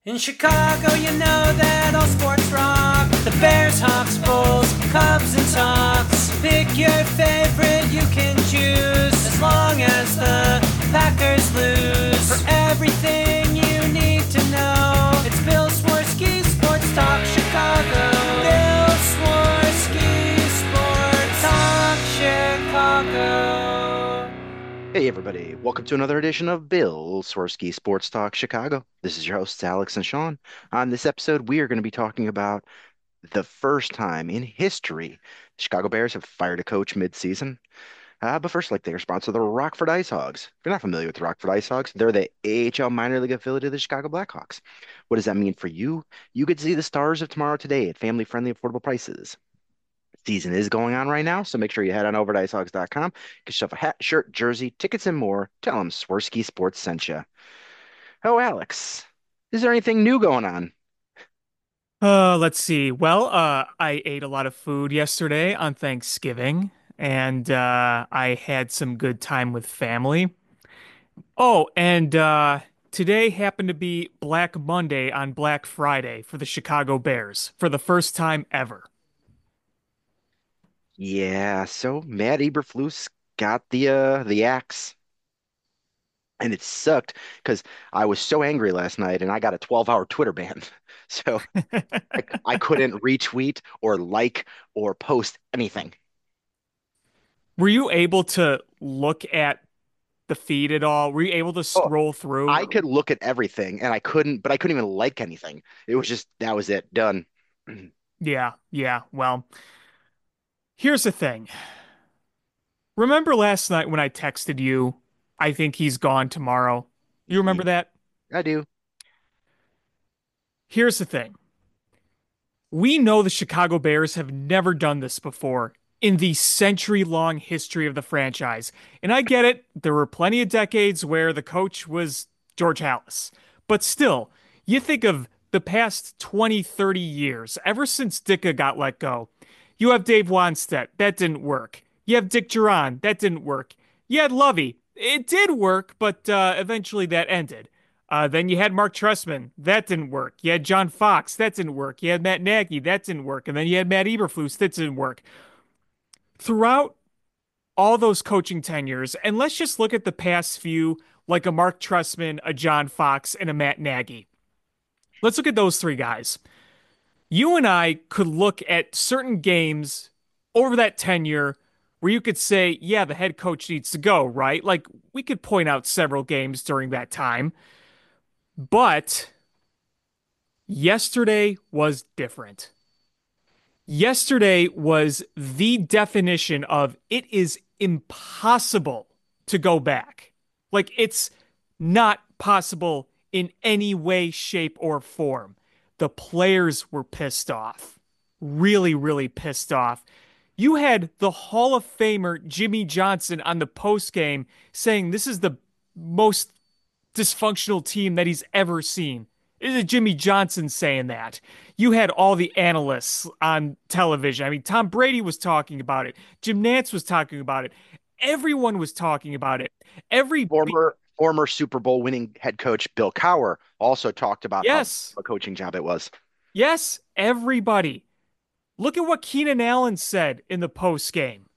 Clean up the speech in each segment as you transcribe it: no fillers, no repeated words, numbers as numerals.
In Chicago, you know that all sports rock. The Bears, Hawks, Bulls, Cubs, and Sox. Pick your favorite, you can choose. As long as the Packers lose. For everything you need to know, it's Bill Swirsky Sports Talk Chicago. Bill Swirsky Sports Talk Chicago. Hey everybody, welcome to another edition of Bill Swirsky Sports Talk Chicago. This is your hosts Alex and Sean. On this episode, we are going to be talking about the first time in history the Chicago Bears have fired a coach mid-season. But first, like their sponsor, the Rockford Ice Hogs. If you're not familiar with the Rockford Ice Hogs, they're the AHL minor league affiliate of the Chicago Blackhawks. What does that mean for you? You get to see the stars of tomorrow today at family-friendly, affordable prices. Season is going on right now, so make sure you head on over to icehogs.com. Get yourself a hat, shirt, jersey, tickets, and more. Tell them Swirsky Sports sent you. Oh, Alex, is there anything new going on? Let's see. Well, I ate a lot of food yesterday on Thanksgiving, and I had some good time with family. Oh, and today happened to be Black Monday on Black Friday for the Chicago Bears for the first time ever. Yeah, so Matt Eberflus got the axe, and it sucked because I was so angry last night, and I got a 12-hour Twitter ban. So I couldn't retweet or like or post anything. Were you able to look at the feed at all? Were you able to Oh, scroll through? I could look at everything, and I couldn't even like anything. It was just that was it, done. Yeah, yeah. Well, here's the thing. Remember last night when I texted you, I think he's gone tomorrow? You Yeah, remember that? I do. Here's the thing. We know the Chicago Bears have never done this before in the century-long history of the franchise. And I get it, there were plenty of decades where the coach was George Halas. But still, you think of the past 20, 30 years, ever since Ditka got let go. You have Dave Wannstedt, that didn't work. You have Dick Duran, that didn't work. You had Lovey, it did work, but eventually that ended. Then you had Mark Trestman. That didn't work. You had John Fox. That didn't work. You had Matt Nagy. That didn't work. And then you had Matt Eberflus. That didn't work. Throughout all those coaching tenures, and let's just look at the past few, like a Mark Trestman, a John Fox, and a Matt Nagy. Let's look at those three guys. You and I could look at certain games over that tenure where you could say, yeah, the head coach needs to go, right? Like we could point out several games during that time. But yesterday was different. Yesterday was the definition of it is impossible to go back. Like it's not possible in any way, shape, or form. The players were pissed off. Really, really pissed off. You had the Hall of Famer Jimmy Johnson on the post game saying this is the most dysfunctional team that he's ever seen. This is Jimmy Johnson saying that. You had all the analysts on television. I mean, Tom Brady was talking about it. Jim Nantz was talking about it. Everyone was talking about it. Every Former Super Bowl winning head coach Bill Cowher also talked about how yes, a coaching job it was. yes, everybody. Look at what Keenan Allen said in the post game.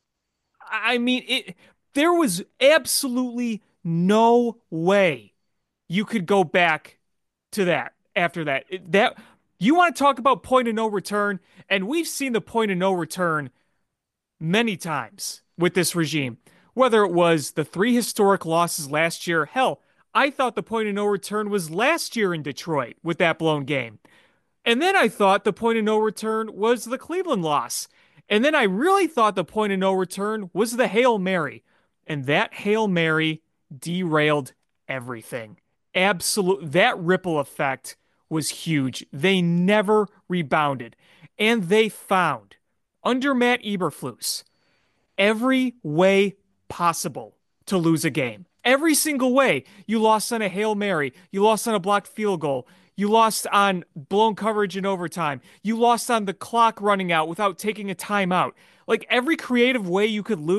I mean, it. There was absolutely no way you could go back to that after that. That you want to talk about point of no return, and we've seen the point of no return many times with this regime. Whether it was the three historic losses last year, hell, I thought the point of no return was last year in Detroit with that blown game. And then I thought the point of no return was the Cleveland loss. And then I really thought the point of no return was the Hail Mary. And that Hail Mary derailed everything. Absolute that ripple effect was huge. They never rebounded. And they found under Matt Eberflus every way possible to lose a game. Every single way. You lost on a Hail Mary. You lost on a blocked field goal. You lost on blown coverage in overtime. You lost on the clock running out without taking a timeout. Like every creative way you could lose,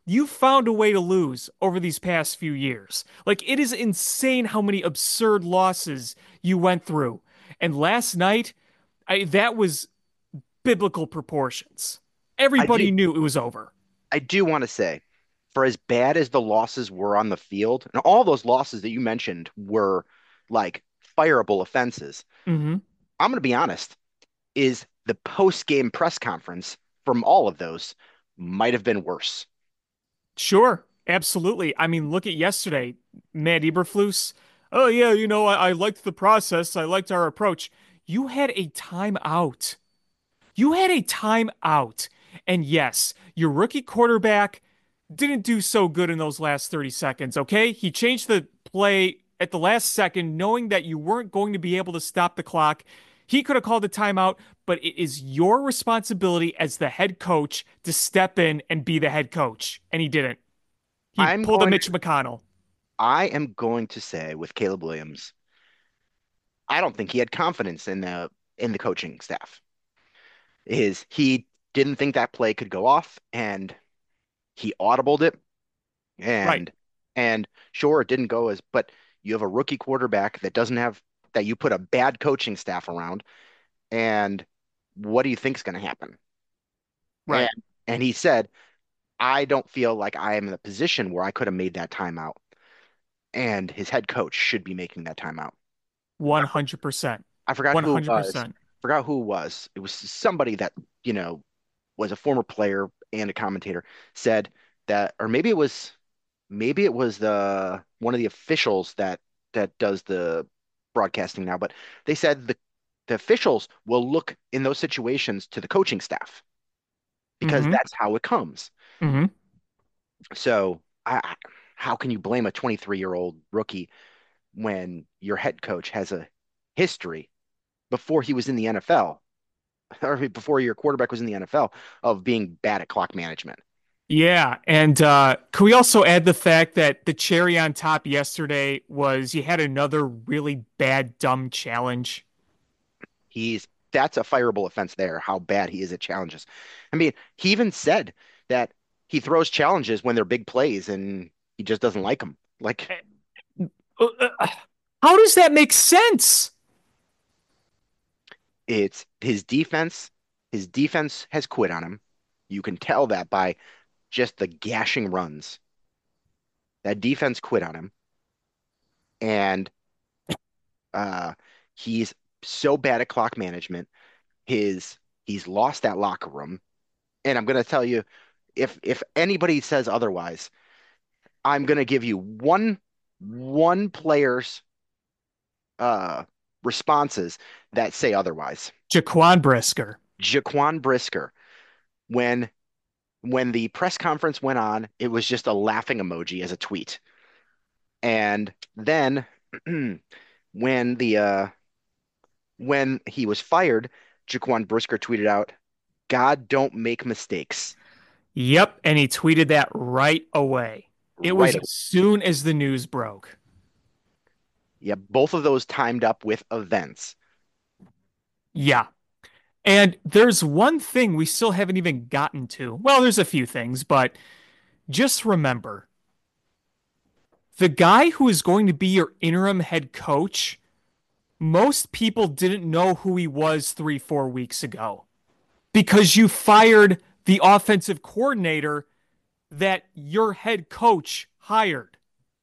you found a way to lose over these past few years. Like, it is insane how many absurd losses you went through. And last night, that was biblical proportions. I do Everybody knew it was over. I do want to say, for as bad as the losses were on the field, and all those losses that you mentioned were like fireable offenses, Hmm. I'm going to be honest, is the post-game press conference from all of those might have been worse. Sure, absolutely. I mean, look at yesterday, Matt Eberflus. Oh yeah, I liked the process. I liked our approach. You had a timeout. You had a timeout. And yes, your rookie quarterback didn't do so good in those last 30 seconds, okay? He changed the play at the last second, knowing that you weren't going to be able to stop the clock. He could have called a timeout, but it is your responsibility as the head coach to step in and be the head coach. And he didn't. He I'm pulled a going Mitch McConnell. I am going to say with Caleb Williams, I don't think he had confidence in the coaching staff. He didn't think that play could go off and he audibled it Right. and and sure it didn't go as but you have a rookie quarterback that you put a bad coaching staff around and what do you think's going to happen? And Right. and he said, I don't feel like I am in a position where I could have made that timeout and his head coach should be making that timeout. 100%. I forgot who it was. 100%. Forgot who it was. It was somebody that, was a former player and a commentator said that, or maybe it was the one of the officials that does the broadcasting now, but they said the officials will look in those situations to the coaching staff because Hmm. that's how it comes. Hmm. So how can you blame a 23-year-old rookie when your head coach has a history before he was in the NFL or before your quarterback was in the NFL of being bad at clock management? Yeah, and can we also add the fact that the cherry on top yesterday was you had another really bad, dumb challenge? That's a fireable offense there, how bad he is at challenges. I mean, he even said that he throws challenges when they're big plays and he just doesn't like them. Like Uh, uh, How does that make sense? it's his defense has quit on him. You can tell that by just the gashing runs. That defense quit on him. And uh he's so bad at clock management. He's lost that locker room. And I'm gonna tell you, if anybody says otherwise, I'm gonna give you one player's uh responses that say otherwise. Jaquan Brisker. Jaquan Brisker, when the press conference went on, it was just a laughing emoji as a tweet. And then when when he was fired, Jaquan Brisker tweeted out, God don't make mistakes. Yep, and he tweeted that right away. It was Right. as soon as the news broke. Yeah, both of those timed up with events. Yeah. And there's one thing we still haven't even gotten to. Well, there's a few things, but just remember the guy who is going to be your interim head coach, most people didn't know who he was 3, 4 weeks ago because you fired the offensive coordinator that your head coach hired.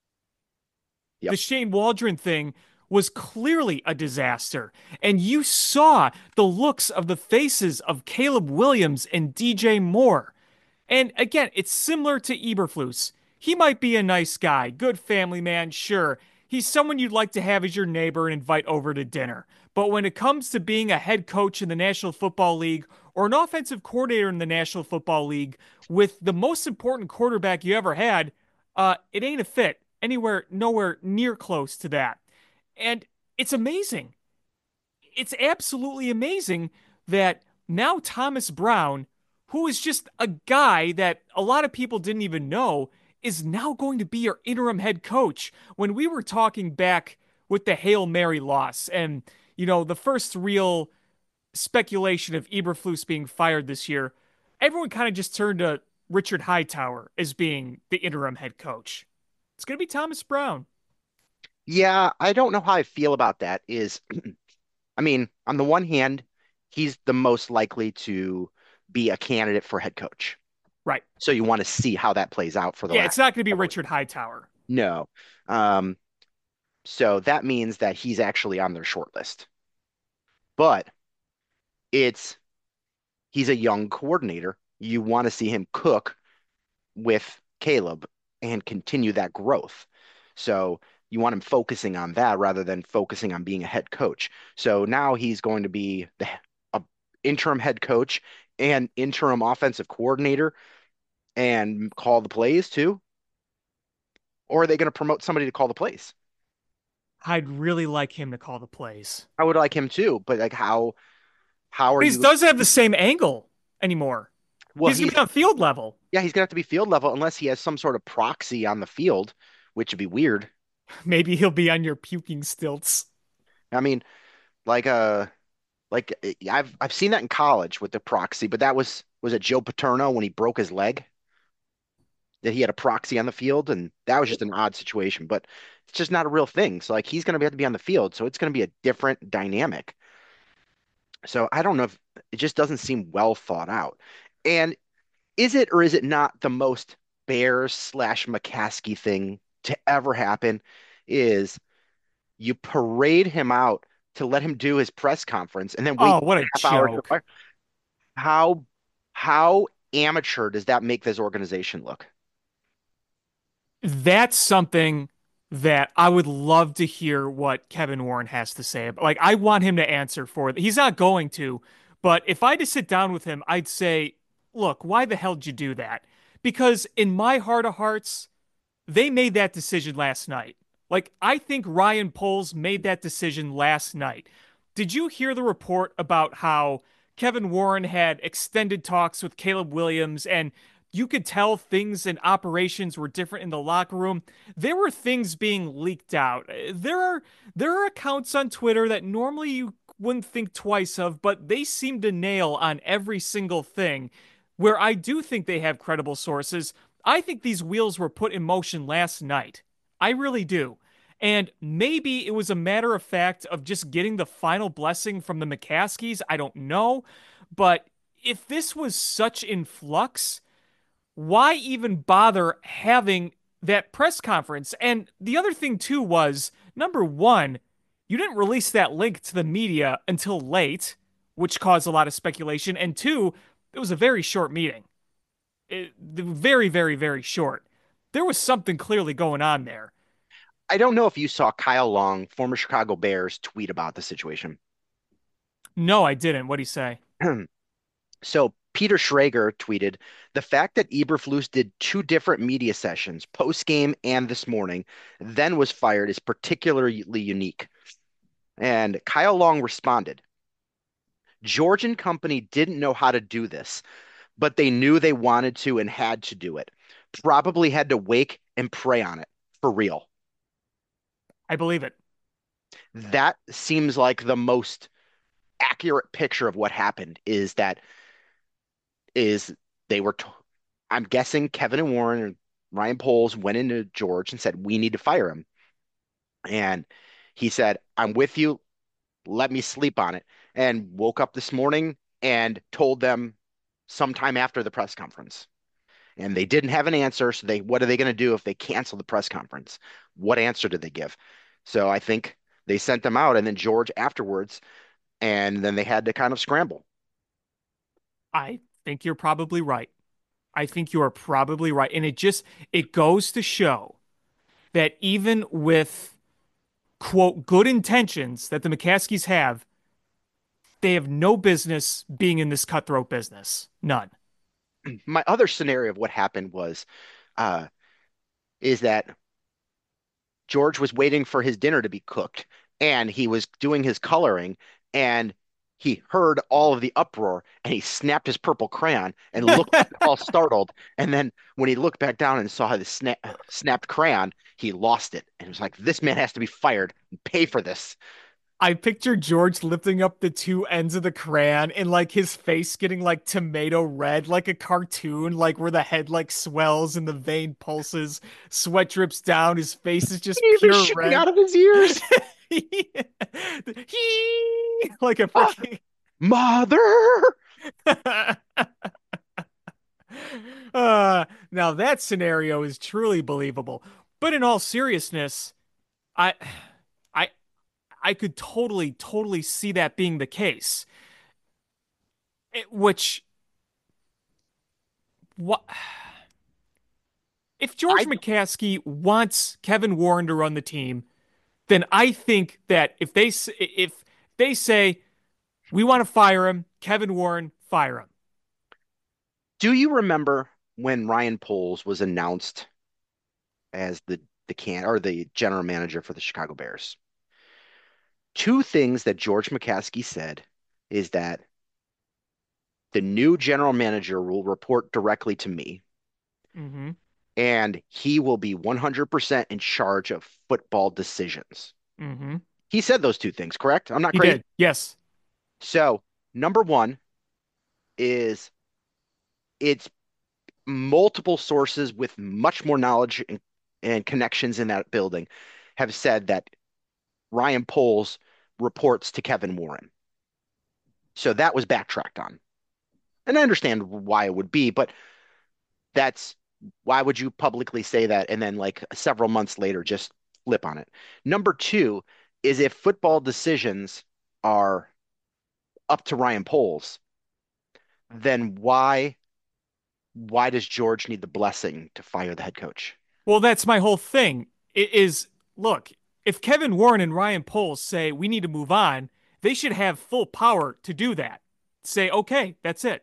The Yep. Shane Waldron thing was clearly a disaster. And you saw the looks of the faces of Caleb Williams and DJ Moore. And again, it's similar to Eberflus. He might be a nice guy, good family man, sure. He's someone you'd like to have as your neighbor and invite over to dinner. But when it comes to being a head coach in the National Football League or an offensive coordinator in the National Football League with the most important quarterback you ever had, it ain't a fit anywhere, nowhere near close to that. And it's amazing. It's absolutely amazing that now Thomas Brown, who is just a guy that a lot of people didn't even know, is now going to be your interim head coach. When we were talking back with the Hail Mary loss and, the first real speculation of Eberflus being fired this year, everyone kind of just turned to Richard Hightower as being the interim head coach. It's going to be Thomas Brown. Yeah, I don't know how I feel about that. I mean, on the one hand, he's the most likely to be a candidate for head coach. Right. So you want to see how that plays out for the Yeah, it's last not going to be couple of Richard Hightower. No. Um, so that means that he's actually on their short list. But it's he's a young coordinator. You want to see him cook with Caleb and continue that growth. So you want him focusing on that rather than focusing on being a head coach. So now he's going to be the a interim head coach and interim offensive coordinator and call the plays too. Or are they going to promote somebody to call the plays? I'd really like him to call the plays. I would like him too, but like how are But he you? doesn't have the same angle anymore. Well, He's going to be on field level. yeah, he's gonna have to be field level unless he has some sort of proxy on the field, which would be weird. Maybe he'll be on your puking stilts. I mean, like I've seen that in college with the proxy, but that was it Joe Paterno when he broke his leg that he had a proxy on the field, and that was just an odd situation. But it's just not a real thing. So like he's gonna have to be on the field, so it's gonna be a different dynamic. So I don't know if it just doesn't seem well thought out. And is it or is it not the most Bears slash McCaskey thing to ever happen? Is you parade him out to let him do his press conference and then wait Oh, what a a half hour to joke. fire. How how amateur does that make this organization look? That's something that I would love to hear what Kevin Warren has to say. Like, I want him to answer for it. He's not going to, but if I had to sit down with him, I'd say, look, why the hell did you do that? Because in my heart of hearts, they made that decision last night. Like, I think Ryan Poles made that decision last night. Did you hear the report about how Kevin Warren had extended talks with Caleb Williams and you could tell things and operations were different in the locker room? There were things being leaked out. There are accounts on Twitter that normally you wouldn't think twice of, but they seem to nail on every single thing. Where I do think they have credible sources, I think these wheels were put in motion last night. I really do. And maybe it was a matter of fact of just getting the final blessing from the McCaskies. I don't know. But if this was such in flux, why even bother having that press conference? And the other thing, too, was number one, you didn't release that link to the media until late, which caused a lot of speculation. And two, it was a very short meeting. Very, very, very short. There was something clearly going on there. I don't know if you saw Kyle Long, former Chicago Bears, tweet about the situation. No, I didn't. What'd he say? So Peter Schrager tweeted, the fact that Eberflus did two different media sessions, post game and this morning, then was fired is particularly unique. And Kyle Long responded, George and company didn't know how to do this, but they knew they wanted to and had to do it. Probably had to wake and pray on it for real. I believe it. That seems like the most accurate picture of what happened is that is they were, I'm guessing Kevin and Warren and Ryan Poles went into George and said, we need to fire him. And he said, I'm with you. Let me sleep on it. And woke up this morning and told them sometime after the press conference. And they didn't have an answer. So what are they going to do if they cancel the press conference? What answer did they give? So I think they sent them out and then George afterwards, and then they had to kind of scramble. I think you're probably right. I think you are probably right. And it goes to show that even with quote good intentions that the McCaskies have, they have no business being in this cutthroat business. None. My other scenario of what happened was, uh, is that George was waiting for his dinner to be cooked and he was doing his coloring and he heard all of the uproar and he snapped his purple crayon and looked all startled. And then when he looked back down and saw the snapped crayon, he lost it and was like, this man has to be fired and pay for this. I picture George lifting up the two ends of the crayon and like his face getting like tomato red, like a cartoon, like where the head like swells and the vein pulses, sweat drips down, his face is just Even pure shooting red. out of his ears. Like a Ah, freaking mother. now that scenario is truly believable. But in all seriousness, I I I could totally see that being the case. Which what if George I McCaskey wants Kevin Warren to run the team, then I think that if they say we want to fire him, Kevin Warren, fire him. do you remember when Ryan Poles was announced as the general manager for the Chicago Bears? Two things that George McCaskey said is that the new general manager will report directly to me Hmm. and he will be 100% in charge of football decisions. Hmm. He said those two things, correct? I'm not He crazy. did. Yes. So, number one is it's multiple sources with much more knowledge and connections in that building have said that Ryan Poles reports to Kevin Warren. So that was backtracked on. And I understand why it would be, but that's why would you publicly say that and then like several months later just flip on it? Number two is if football decisions are up to Ryan Poles, then why does George need the blessing to fire the head coach? Well, that's my whole thing. It is look, if Kevin Warren and Ryan Poles say we need to move on, they should have full power to do that. Say, okay, that's it.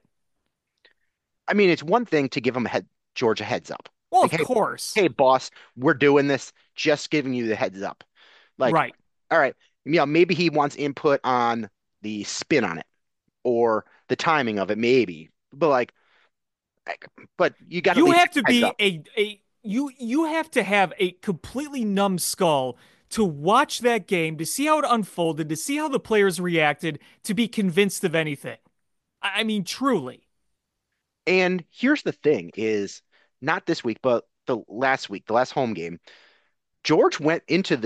I mean, it's one thing to give him a head George a heads up. Well, Like, of hey, course. hey, boss, we're doing this, just giving you the heads up. Like, Right. all right, maybe he wants input on the spin on it or the timing of it, maybe. But but you got to at You least have give to a heads be up. a you have to have a completely numb skull to watch that game, to see how it unfolded, to see how the players reacted, to be convinced of anything. I mean, truly. And here's the thing is not this week, but the last week, the last home game, George went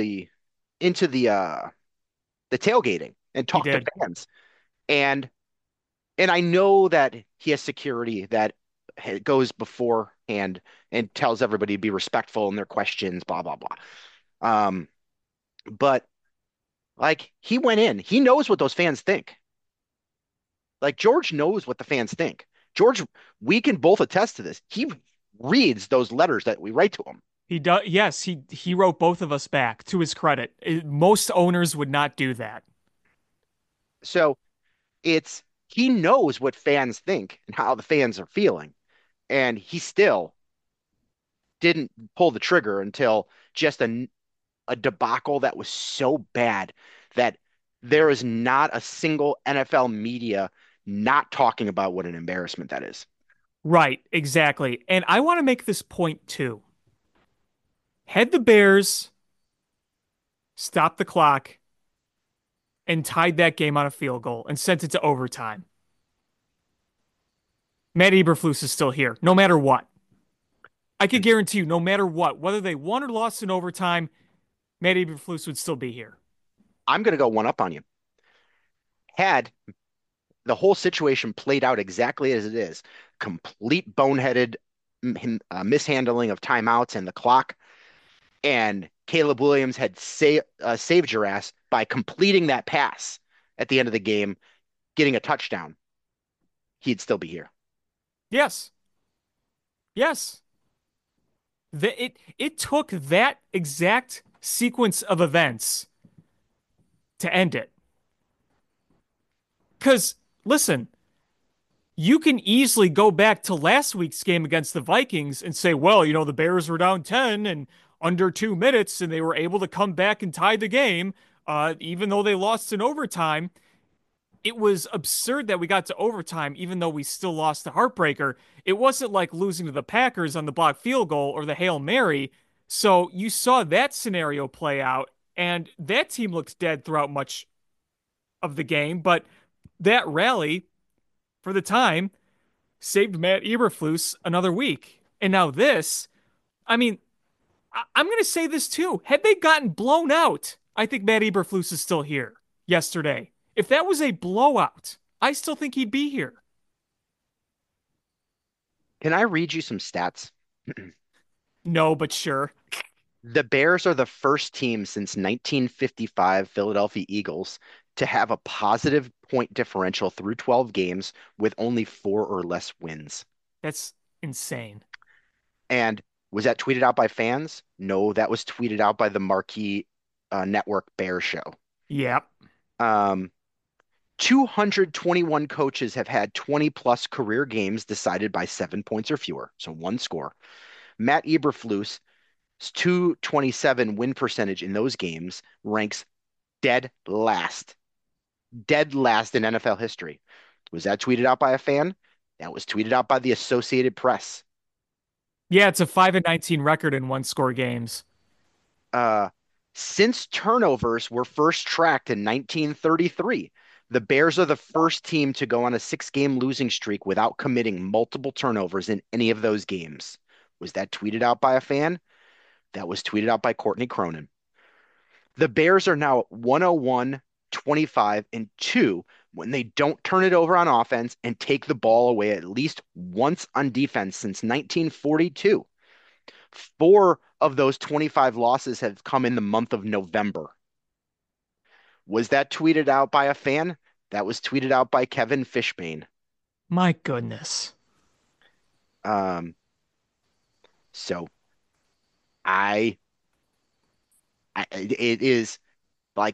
into the tailgating and He talked to did. fans. And and I know that he has security that goes beforehand and tells everybody to be respectful in their questions, blah blah blah. Um, but like he went in, he knows what those fans think. Like George knows what the fans think. George, we can both attest to this. He reads those letters that we write to him. He does. Yes, he wrote both of us back to his credit. Most owners would not do that. So he knows what fans think and how the fans are feeling. And he still didn't pull the trigger until just a debacle that was so bad that there is not a single NFL media not talking about what an embarrassment that is. Right, exactly. And I want to make this point too. Had the Bears stopped the clock and tied that game on a field goal and sent it to overtime, Matt Eberflus is still here, no matter what. I could guarantee you, no matter what, whether they won or lost in overtime, Matt Eberflus would still be here. I'm going to go one up on you. Had the whole situation played out exactly as it is, complete boneheaded mishandling of timeouts and the clock, and Caleb Williams had saved your ass by completing that pass at the end of the game, getting a touchdown, he'd still be here. Yes, yes. It took that exact sequence of events to end it. Because listen, you can easily go back to last week's game against the Vikings and say, well, the Bears were down 10 and under 2 minutes, and they were able to come back and tie the game, even though they lost in overtime. It was absurd that we got to overtime, even though we still lost the heartbreaker. It wasn't like losing to the Packers on the blocked field goal or the Hail Mary. So you saw that scenario play out, and that team looked dead throughout much of the game, but that rally for the time saved Matt Eberflus another week. And now this, I mean, I'm going to say this too. Had they gotten blown out, I think Matt Eberflus is still here yesterday. If that was a blowout, I still think he'd be here. Can I read you some stats? No, but sure. The Bears are the first team since 1955 Philadelphia Eagles to have a positive point differential through 12 games with only four or less wins. That's insane. And was that tweeted out by fans? No, that was tweeted out by the marquee network Bear Show. Yep. Um, 221 coaches have had 20 plus career games decided by 7 points or fewer, so one score. Matt Eberflus' 227 win percentage in those games ranks dead last in NFL history. Was that tweeted out by a fan? That was tweeted out by the Associated Press. Yeah, it's a 5-19 record in one score games. Uh, since turnovers were first tracked in 1933, the Bears are the first team to go on a 6 game losing streak without committing multiple turnovers in any of those games. Was that tweeted out by a fan? That was tweeted out by Courtney Cronin. The Bears are now 101, 25, and 2 when they don't turn it over on offense and take the ball away at least once on defense since 1942. Four of those 25 losses have come in the month of November. Was that tweeted out by a fan? That was tweeted out by Kevin Fishbane. My goodness. Um, so I, it is like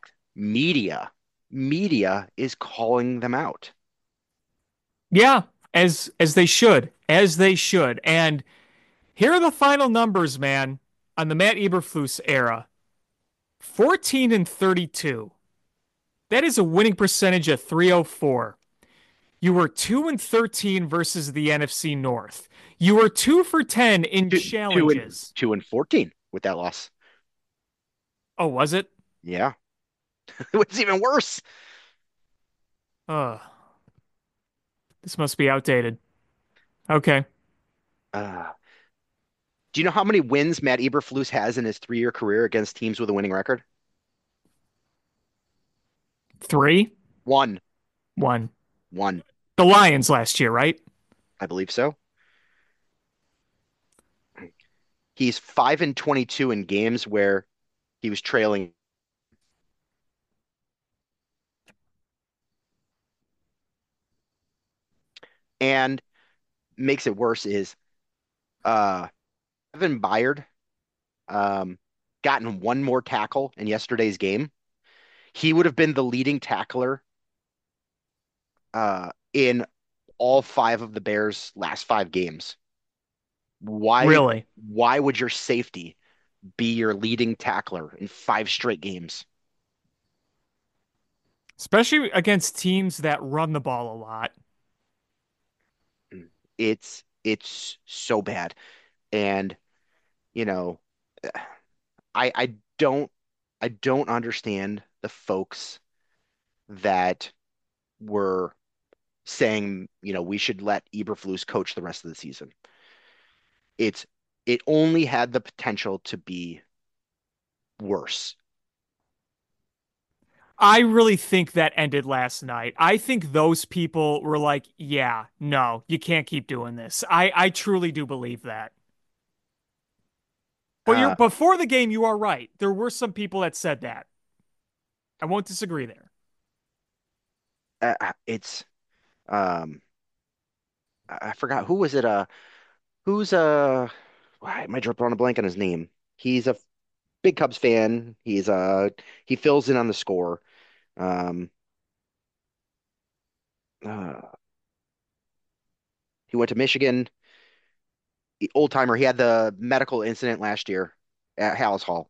media is calling them out. Yeah, as they should. As they should. And here are the final numbers, man, on the Matt Eberflus era. 14 and 32. That is a winning percentage of 304. You were 2 and 13 versus the NFC North. You were 2 for 10 in Two and challenges. 2-14 with that loss. Oh, was it? Yeah, it was even worse. Uh, this must be outdated. Okay. Uh, do you know how many wins Matt Eberflus has in his 3 year career against teams with a winning record? 3, One, 1. one, The Lions last year, right? I believe so. He's 5-22 in games where he was trailing. And makes it worse is uh Evan Byard um gotten one more tackle in yesterday's game. He would have been the leading tackler in all 5 of the Bears' last 5 games. Why Really? why would your safety be your leading tackler in 5 straight games? Especially against teams that run the ball a lot. It's so bad. And you know, I don't I don't understand the folks that were saying, we should let Eberflus coach the rest of the season. It's it only had the potential to be worse. I really think that ended last night. I think those people were like, yeah, no, you can't keep doing this. I truly do believe that. But you're Uh, before the game, you are right. There were some people that said that. I won't disagree there. it's I forgot who was it. Who's why am I drawing a blank on his name? He's a big Cubs fan. He fills in on the score. Um, uh, he went to Michigan. Old timer. He had the medical incident last year at Hallis Hall.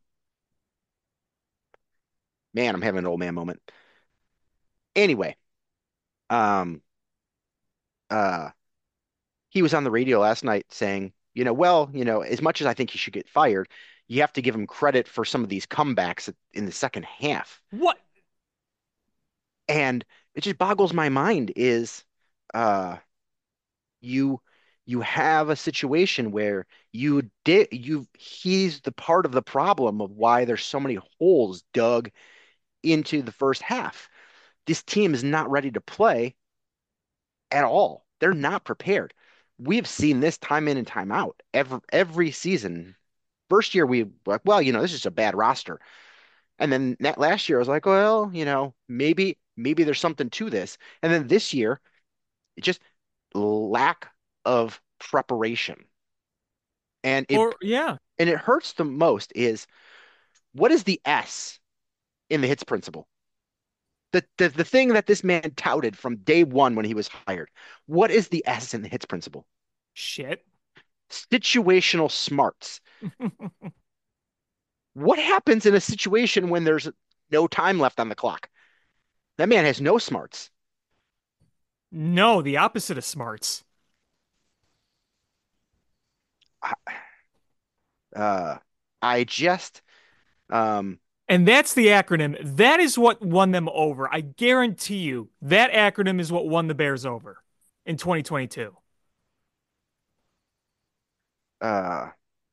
Man, I'm having an old man moment. Anyway, um, uh, he was on the radio last night saying, as much as I think he should get fired, you have to give him credit for some of these comebacks in the second half. What? And it just boggles my mind is uh you you have a situation where he's the part of the problem of why there's so many holes dug into the first half. This team is not ready to play at all. They're not prepared. We've seen this time in and time out every season. First year we like, well, this is a bad roster. And then that last year I was like, well, maybe there's something to this. And then this year, it just lack of preparation. And it Or yeah, and it hurts the most is what is the S in the hits principle? The thing that this man touted from day one when he was hired. What is the S in the hits principle? shit. Situational smarts. What happens in a situation when there's no time left on the clock? That man has no smarts. No, the opposite of smarts. I, uh, I just um, And that's the acronym. That is what won them over. I guarantee you that acronym is what won the Bears over in 2022. uh,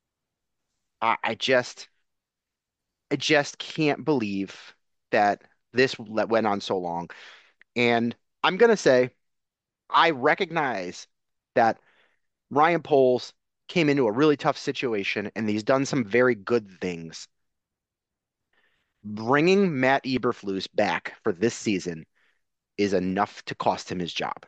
I just can't believe that this went on so long. And I'm gonna say I recognize that Ryan Poles came into a really tough situation and he's done some very good things. Bringing Matt Eberflus back for this season is enough to cost him his job.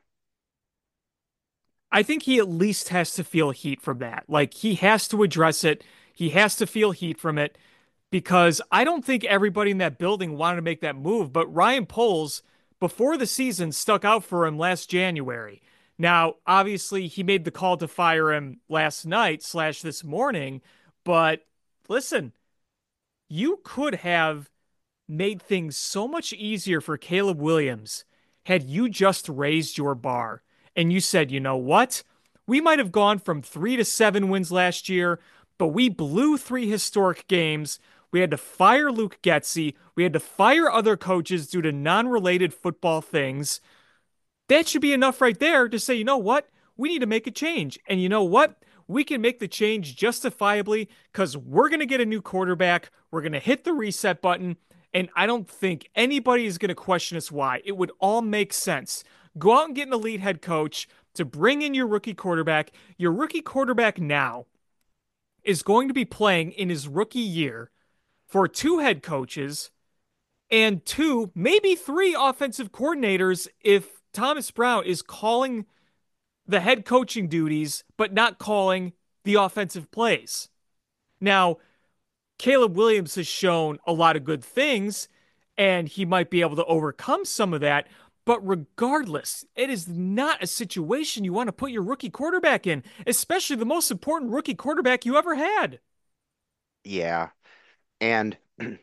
I think he at least has to feel heat from that. Like he has to address it. He has to feel heat from it because I don't think everybody in that building wanted to make that move. But Ryan Poles, before the season, stuck out for him last January. Now, obviously, he made the call to fire him last night slash this morning. But listen, you could have made things so much easier for Caleb Williams had you just raised your bar and you said, you know what? We might have gone from 3 to 7 wins last year, but we blew three historic games. We had to fire Luke Getsy. We had to fire other coaches due to non-related football things. That should be enough right there to say, you know what? We need to make a change. And you know what? We can make the change justifiably because we're going to get a new quarterback. We're going to hit the reset button. And I don't think anybody is going to question us why. It would all make sense. Go out and get an elite head coach to bring in your rookie quarterback. Your rookie quarterback now is going to be playing in his rookie year for two head coaches and two, maybe three offensive coordinators if Thomas Brown is calling the head coaching duties, but not calling the offensive plays. Now, Caleb Williams has shown a lot of good things, and he might be able to overcome some of that. But regardless, it is not a situation you want to put your rookie quarterback in, especially the most important rookie quarterback you ever had. Yeah. And,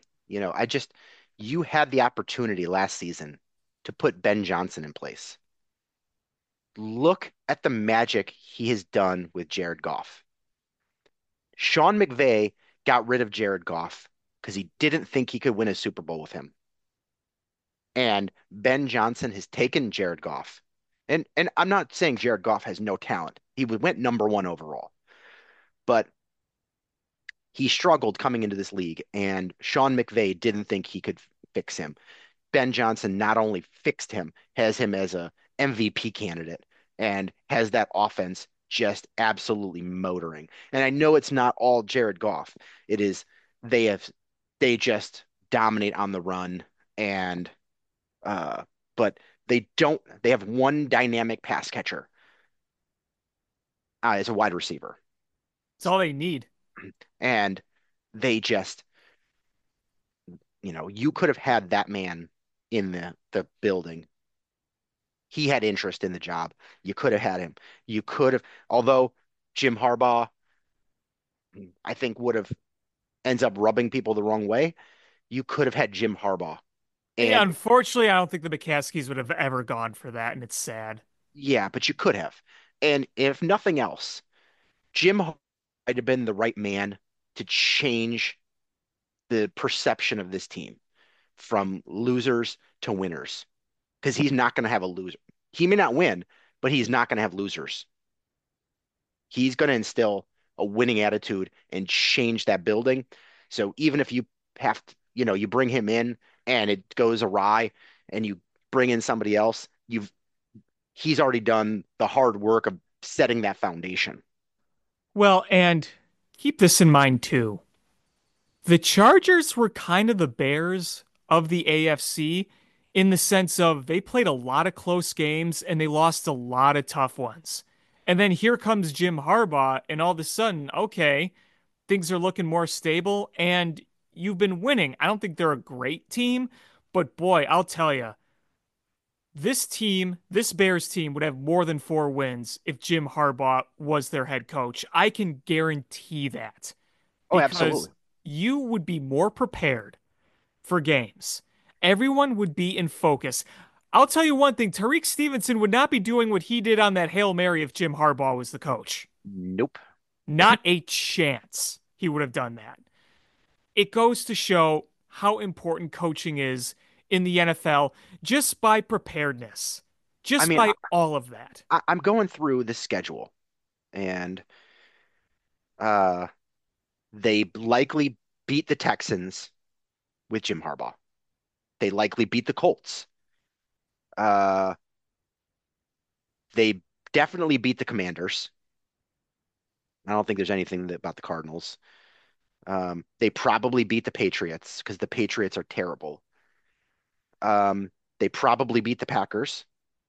you had the opportunity last season to put Ben Johnson in place. Look at the magic he has done with Jared Goff. Sean McVay got rid of Jared Goff because he didn't think he could win a Super Bowl with him. And Ben Johnson has taken Jared Goff. And I'm not saying Jared Goff has no talent. He went number one overall, but he struggled coming into this league, and Sean McVay didn't think he could fix him. Ben Johnson not only fixed him, has him as a MVP candidate, and has that offense just absolutely motoring. And I know it's not all Jared Goff. It is they have they just dominate on the run and uh but they have one dynamic pass catcher as a wide receiver. It's all they need. And they just, you could have had that man in the building. He had interest in the job. You could have had him. You could have, although Jim Harbaugh, I think would have ends up rubbing people the wrong way. You could have had Jim Harbaugh. Yeah, And unfortunately, I don't think the McCaskies would have ever gone for that, and it's sad. yeah, but you could have. And if nothing else, Jim might have been the right man to change the perception of this team from losers to winners. because he's not going to have a loser. He may not win, but he's not going to have losers. He's going to instill a winning attitude and change that building. So even if you have to, you bring him in and it goes awry and you bring in somebody else, he's already done the hard work of setting that foundation. Well, and keep this in mind too. The Chargers were kind of the Bears of the AFC in the sense of they played a lot of close games and they lost a lot of tough ones. And then here comes Jim Harbaugh, and all of a sudden, okay, things are looking more stable and you've been winning. I don't think they're a great team, but boy, I'll tell you, this team, this Bears team would have more than 4 wins if Jim Harbaugh was their head coach. I can guarantee that Oh, because absolutely. you would be more prepared for games. Everyone would be in focus. I'll tell you one thing, Tariq Stevenson would not be doing what he did on that Hail Mary if Jim Harbaugh was the coach. Nope. Not a chance he would have done that. It goes to show how important coaching is in the NFL just by preparedness, I just mean, by all of that. I'm going through the schedule, and uh, they likely beat the Texans with Jim Harbaugh. They likely beat the Colts. Uh, they definitely beat the Commanders. I don't think there's anything about the Cardinals. They probably beat the Patriots because the Patriots are terrible. Um, they probably beat the Packers.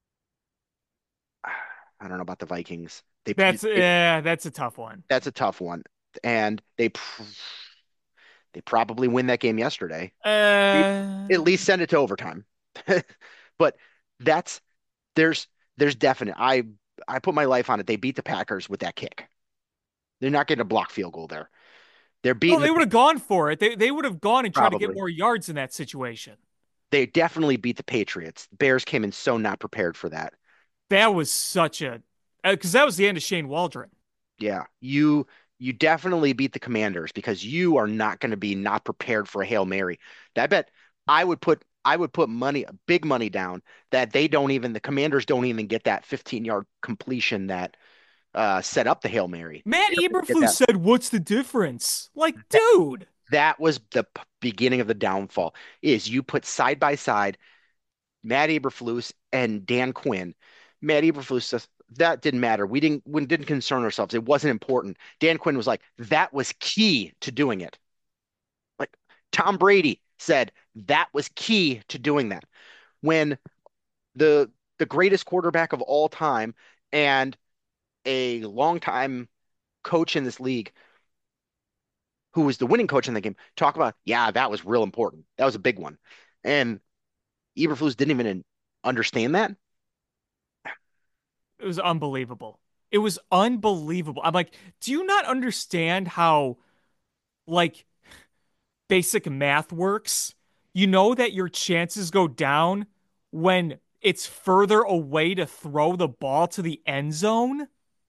I don't know about the Vikings. That's a tough one. That's a tough one, and they probably win that game yesterday. At Uh, least send it to overtime. But that's there's there's definite. I put my life on it. They beat the Packers with that kick. They're not getting a block field goal there. They're oh, beating they the would have gone for it. They would have gone and tried to get probably. more yards in that situation. They definitely beat the Patriots. Bears came in so not prepared for that. That was such a because that was the end of Shane Waldron. Yeah, you definitely beat the Commanders because you are not going to be not prepared for a Hail Mary. I bet I would put money, big money down that the Commanders don't even get that 15-yard completion that set up the Hail Mary. Matt They don't even get Eberflus that. said, "What's the difference?" Like, That, dude, that was the beginning of the downfall. Is you put side by side Matt Eberflus and Dan Quinn. Matt Eberflus says that didn't matter. We didn't concern ourselves. It wasn't important. Dan Quinn was like, that was key to doing it. Like Tom Brady said, that was key to doing that. When the greatest quarterback of all time and a longtime coach in this league, who was the winning coach in the game, talk about, yeah, that was real important. That was a big one. And Eberflus didn't even understand that. it was unbelievable. It was unbelievable. I'm like, do you not understand how like basic math works? You know that your chances go down when it's further away to throw the ball to the end zone.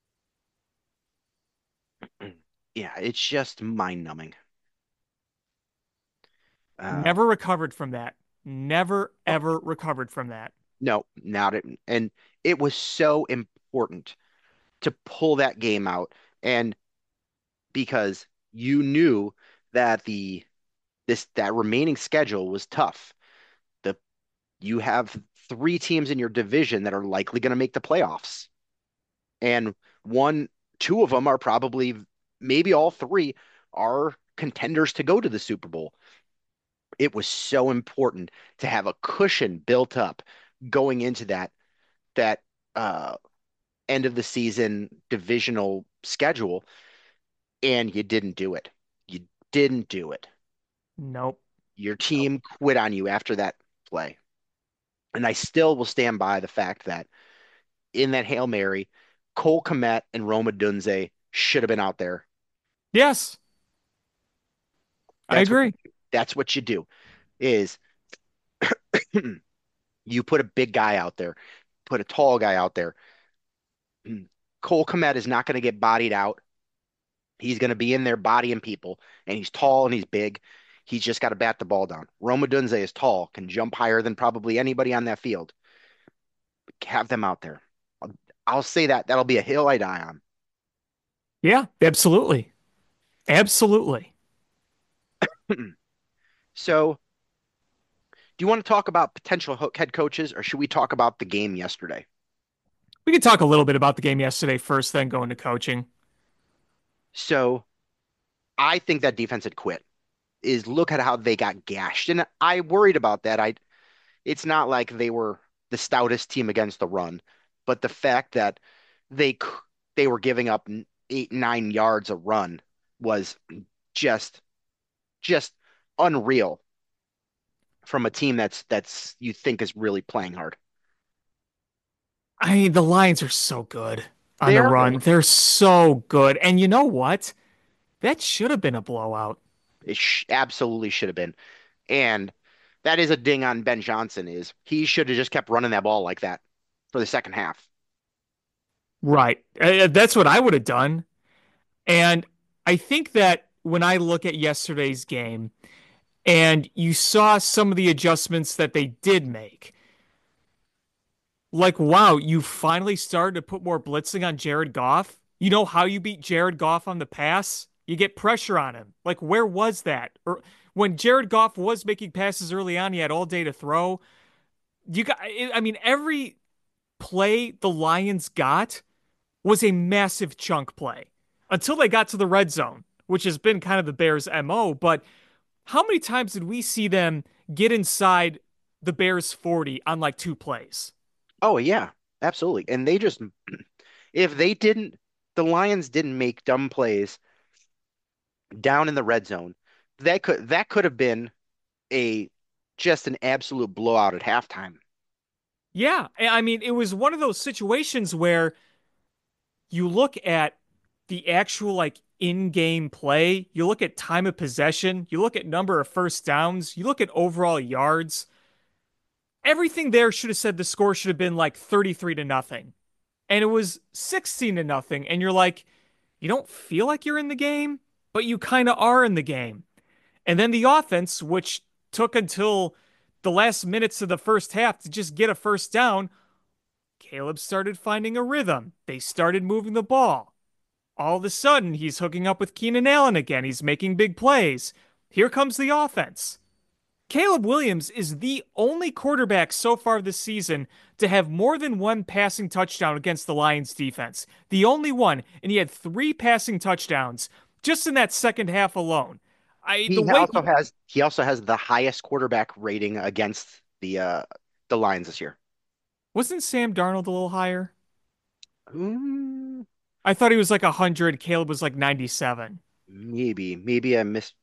Yeah, it's just mind numbing. Uh, Never recovered from that. Never ever recovered from that. no, not it. And it was so important to pull that game out. And because you knew that that remaining schedule was tough. The you have three teams in your division that are likely going to make the playoffs. And one, two of them are probably, maybe all three are contenders to go to the Super Bowl. It was so important to have a cushion built up going into that uh end of the season divisional schedule, and you didn't do it. You didn't do it. Nope. Your Nope. team quit on you after that play. And I still will stand by the fact that in that Hail Mary, Cole Kmet and Roma Dunze should have been out there. Yes, I That's what agree. that's what you do is you put a big guy out there, put a tall guy out there. Cole Kmet is not going to get bodied out. He's going to be in there bodying people, and he's tall and he's big. He's just got to bat the ball down. Roma Dunze is tall, can jump higher than probably anybody on that field. have them out there. I'll, I'll say that that'll be a hill I die Yeah, absolutely. Absolutely. on. So, do you want to talk about potential head coaches, or should we talk about the game yesterday? We could talk a little bit about the game yesterday first, then go into coaching. So, I think that defense had quit. Is look at how they got gashed, and I worried about that. It's not like they were the stoutest team against the run, but the fact that they they were giving up 8, 9 yards a run was just just unreal from a team that's you think is really playing hard. I mean, the Lions are so good on They the are run. good. They're so good. And you know what? That should have been a blowout. It absolutely should have been. And that is a ding on Ben Johnson is he should have just kept running that ball like that for the second half. Right. That's what I would have done. And I think that when I look at yesterday's game and you saw some of the adjustments that they did make, like, wow, you finally started to put more blitzing on Jared Goff. You know how you beat Jared Goff on the pass? You get pressure on him. Like, where was that? Or when Jared Goff was making passes early on, he had all day to throw. You got, I mean, every play the Lions got was a massive chunk play until they got to the red zone, which has been kind of the Bears' MO. But how many times did we see them get inside the Bears 40 on like 2 plays? Oh yeah, absolutely. And they just if they didn't the Lions didn't make dumb plays down in the red zone, that could have been a just an absolute blowout at halftime. Yeah, I mean, it was one of those situations where you look at the actual like in-game play, you look at time of possession, you look at number of first downs, you look at overall yards. Everything there should have said the score should have been like 33 to nothing. And it was 16 to nothing. And you're like, you don't feel like you're in the game, but you kind of are in the game. And then the offense, which took until the last minutes of the first half to just get a first down, Caleb started finding a rhythm. They started moving the ball. All of a sudden, he's hooking up with Keenan Allen again. He's making big plays. Here comes the offense. Caleb Williams is the only quarterback so far this season to have more than one passing touchdown against the Lions defense. The only one, and he had 3 passing touchdowns just in that second half alone. I the way He also has the highest quarterback rating against the Lions this year. wasn't Sam Darnold a little higher? Mm, I thought he was like 100. Caleb was like 97. maybe I missed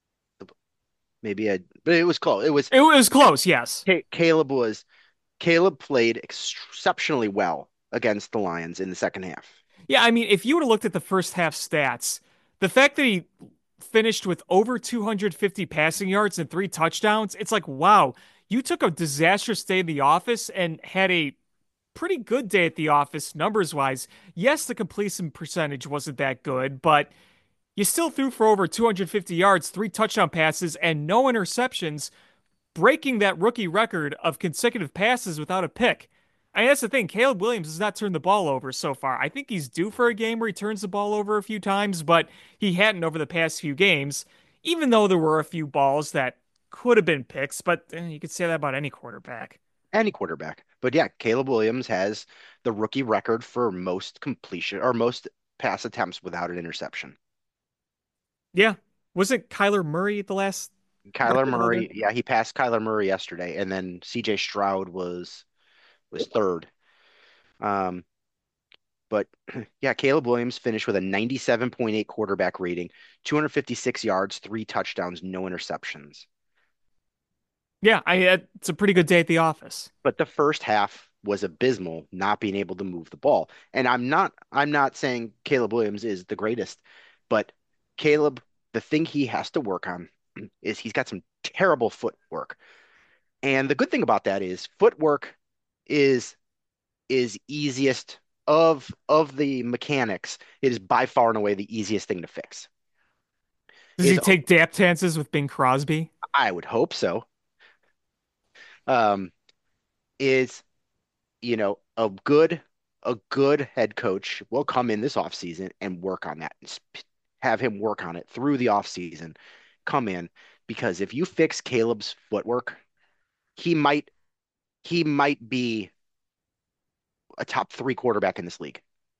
but it was close. It was It was close, yes. Caleb played exceptionally well against the Lions in the second half. Yeah, I mean, if you would have looked at the first half stats, the fact that he finished with over 250 passing yards and 3 touchdowns, it's like, wow, you took a disastrous day in the office and had a pretty good day at the office numbers wise. Yes, the completion percentage wasn't that good, but you still threw for over 250 yards, 3 touchdown passes, and no interceptions, breaking that rookie record of consecutive passes without a pick. I mean, that's the thing. Caleb Williams has not turned the ball over so far. I think he's due for a game where he turns the ball over a few times, but he hadn't over the past few games, even though there were a few balls that could have been picks, but you could say that about any quarterback. Any quarterback. But yeah, Caleb Williams has the rookie record for most completion or most pass attempts without an interception. Yeah. Wasn't Kyler Murray the last Kyler record holder? Murray, yeah, he passed Kyler Murray yesterday, and then CJ Stroud was third. Um, but yeah, Caleb Williams finished with a 97.8 quarterback rating, 256 yards, 3 touchdowns, no interceptions. Yeah, it's a pretty good day at the office. But the first half was abysmal, not being able to move the ball. And I'm not saying Caleb Williams is the greatest, but Caleb, the thing he has to work on is he's got some terrible footwork. And the good thing about that is footwork is is easiest of the mechanics. It is by far and away the easiest thing to fix. Does he Is take dap chances with Bing Crosby? I would hope so. Um, is a good head coach will come in this offseason and work on that and have him work on it through the offseason. Come in because if you fix Caleb's footwork, he might he might be a top three quarterback in this league.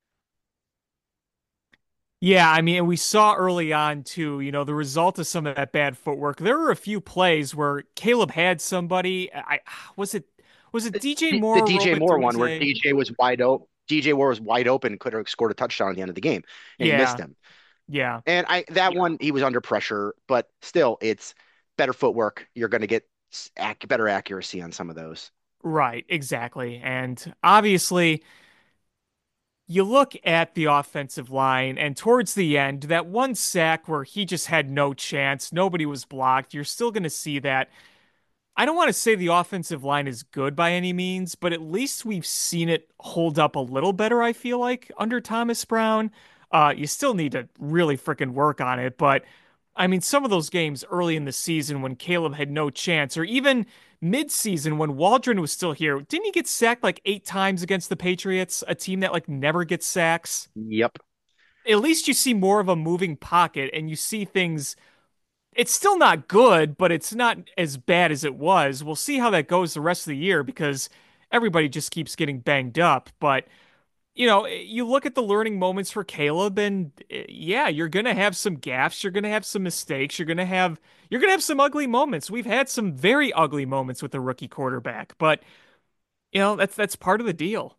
Yeah, I mean, we saw early on too, the result of some of that bad footwork. There were a few plays where Caleb had somebody. I was it DJ The Moore or DJ Robert Moore one where Duze? DJ was wide open. DJ Moore was wide open, could have scored a touchdown at the end of the game, and he missed Yeah, him. yeah, And that one he was under pressure, but still, it's better footwork. You're going to get better accuracy on some of those. right, exactly. And obviously, you look at the offensive line, and towards the end, that one sack where he just had no chance, nobody was blocked. You're still going to see that. I don't want to say the offensive line is good by any means, but at least we've seen it hold up a little better, I feel like, under Thomas Brown. You still need to really freaking work on it, but I mean, some of those games early in the season when Caleb had no chance, or even mid-season when Waldron was still here, didn't he get sacked like 8 times against the Patriots, a team that like never gets sacks? Yep. At least you see more of a moving pocket and you see things it's still not good, but it's not as bad as it was. We'll see how that goes the rest of the year because everybody just keeps getting banged up. But, you look at the learning moments for Caleb and yeah, you're going to have some gaffes, you're going to have some mistakes, you're going to have some ugly moments. We've had some very ugly moments with the rookie quarterback, but that's part of the deal.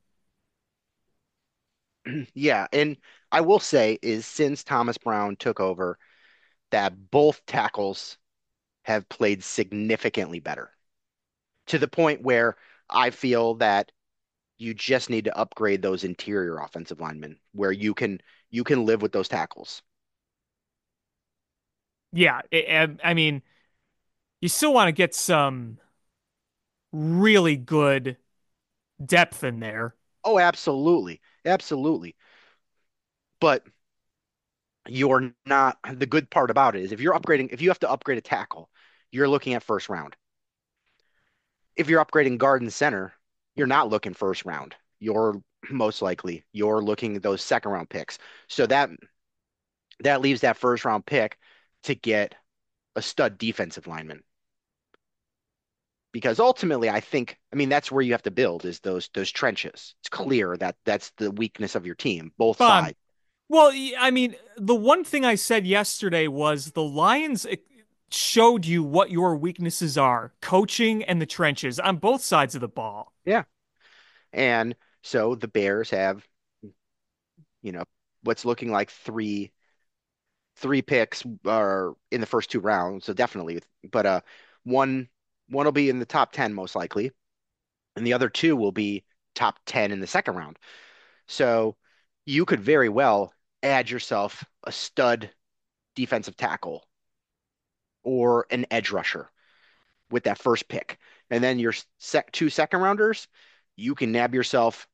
Yeah, and I will say is since Thomas Brown took over, that both tackles have played significantly better to the point where I feel that you just need to upgrade those interior offensive linemen where you can live with those tackles. Yeah, I mean, you still want to get some really good depth in there. Oh, absolutely. Absolutely. But you're not the good part about it is if you have to upgrade a tackle, you're looking at first round. If you're upgrading guard and center, you're not looking first round. You're looking at those second round picks. So that leaves that first round pick to get a stud defensive lineman. Because ultimately, I mean, that's where you have to build is those trenches. It's clear that that's the weakness of your team, both Um, sides. well, I mean, the one thing I said yesterday was the Lions showed you what your weaknesses are, coaching and the trenches on both sides of the ball. Yeah. And so the Bears have, you know, what's looking like three picks are in the first two rounds, so definitely. But one one will be in the top 10 most likely, and the other two will be top 10 in the second round. So you could very well add yourself a stud defensive tackle or an edge rusher with that first pick. And then your two second rounders, you can nab yourself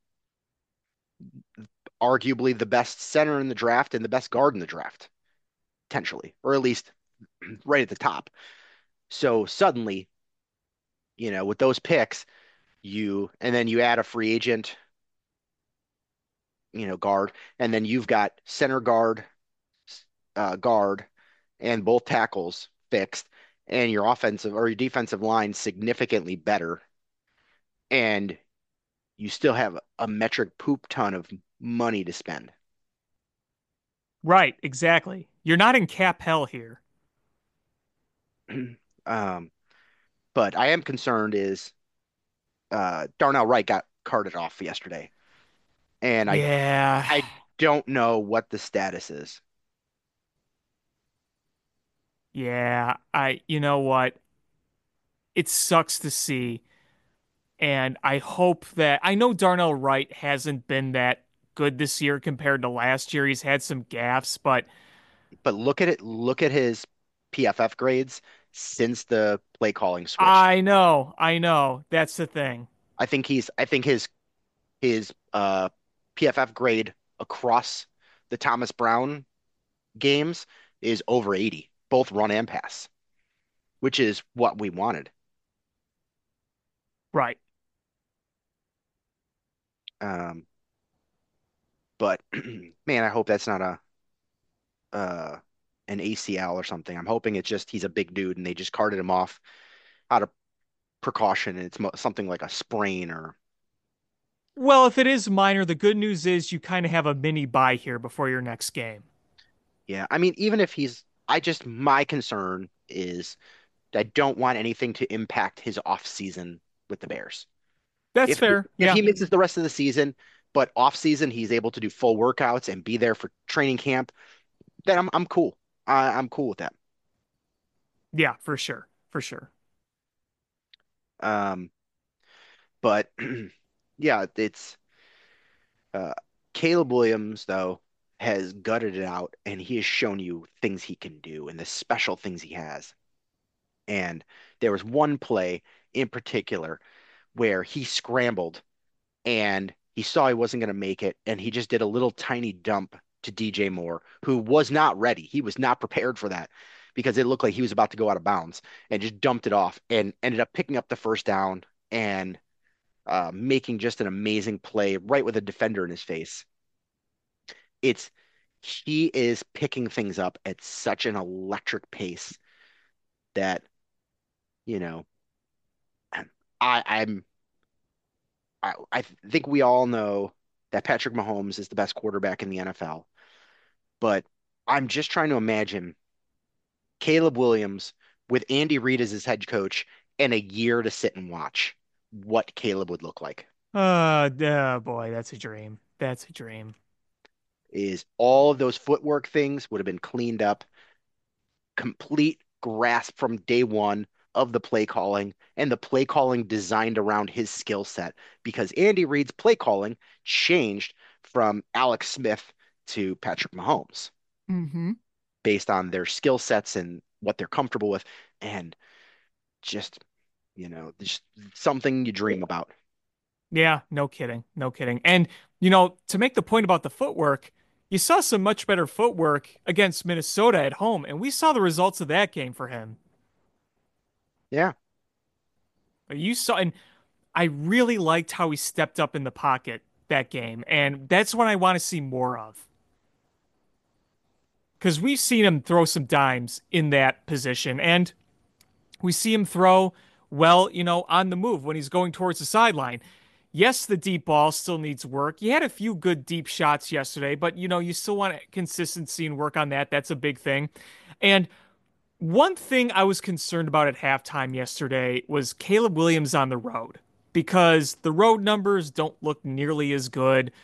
arguably the best center in the draft and the best guard in the draft, potentially, or at least right at the top. So suddenly, with those picks, and then you add a free agent, guard, and then you've got center guard, and both tackles fixed, and your offensive or your defensive line significantly better, and you still have a metric poop ton of money to spend. Right, exactly. You're not in cap hell here. Um, but I am concerned is Darnell Wright got carted off yesterday, and I Yeah. I don't know what the status is. Yeah, you know what? It sucks to see. And I hope that I know Darnell Wright hasn't been that good this year compared to last year. He's had some gaffes, but But look at his PFF grades since the play calling switched. I know. That's the thing. I think his PFF grade across the Thomas Brown games is over 80, both run and pass, which is what we wanted. Right. Um, but man, I hope that's not a uh an ACL or something. I'm hoping it's just he's a big dude and they just carted him off out of precaution and it's something like a sprain or Well, if it is minor, the good news is you kind of have a mini bye here before your next game. yeah. I mean, even if he's I just my concern is I don't want anything to impact his off season with the Bears. That's If fair. if Yeah. he misses the rest of the season, but off season he's able to do full workouts and be there for training camp, then I'm cool. I'm cool with that. Yeah, for sure. For sure. Um, but yeah, it's uh, Caleb Williams though has gutted it out and he has shown you things he can do and the special things he has. And there was one play in particular where he scrambled and he saw he wasn't going to make it, and he just did a little tiny dump to DJ Moore, who was not ready. He was not prepared for that because it looked like he was about to go out of bounds, and just dumped it off and ended up picking up the first down and making just an amazing play right with a defender in his face. It's he is picking things up at such an electric pace that you know I, I'm I think we all know that Patrick Mahomes is the best quarterback in the NFL. But I'm just trying to imagine Caleb Williams with Andy Reid as his head coach and a year to sit and watch what Caleb would look like. Oh boy, that's a dream. That's a dream. Is all of those footwork things would have been cleaned up, complete grasp from day one of the play calling and the play calling designed around his skill set because Andy Reid's play calling changed from Alex Smith to Patrick Mahomes Hmm. based on their skill sets and what they're comfortable with. And just, just something you dream about. Yeah, no kidding. No kidding. And, to make the point about the footwork, you saw some much better footwork against Minnesota at home, and we saw the results of that game for him. Yeah. You saw, and I really liked how he stepped up in the pocket that game, and that's what I want to see more of. Because we've seen him throw some dimes in that position, and we see him throw well, on the move when he's going towards the sideline. Yes, the deep ball still needs work. He had a few good deep shots yesterday, but you still want consistency and work on that. That's a big thing. And one thing I was concerned about at halftime yesterday was Caleb Williams on the road because the road numbers don't look nearly as good.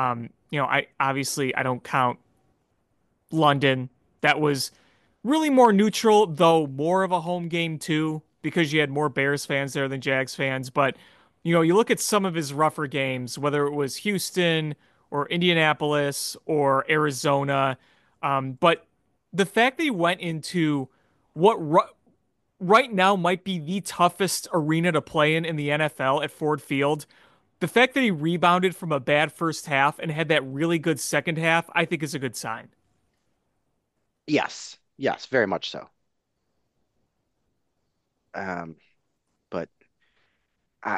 I don't count London. That was really more neutral, though more of a home game too, because you had more Bears fans there than Jags fans. But, you look at some of his rougher games, whether it was Houston or Indianapolis or Arizona. But the fact that he went into what right now might be the toughest arena to play in the NFL at Ford Field, the fact that he rebounded from a bad first half and had that really good second half, I think is a good sign. Yes. Yes, very much so. Um, but I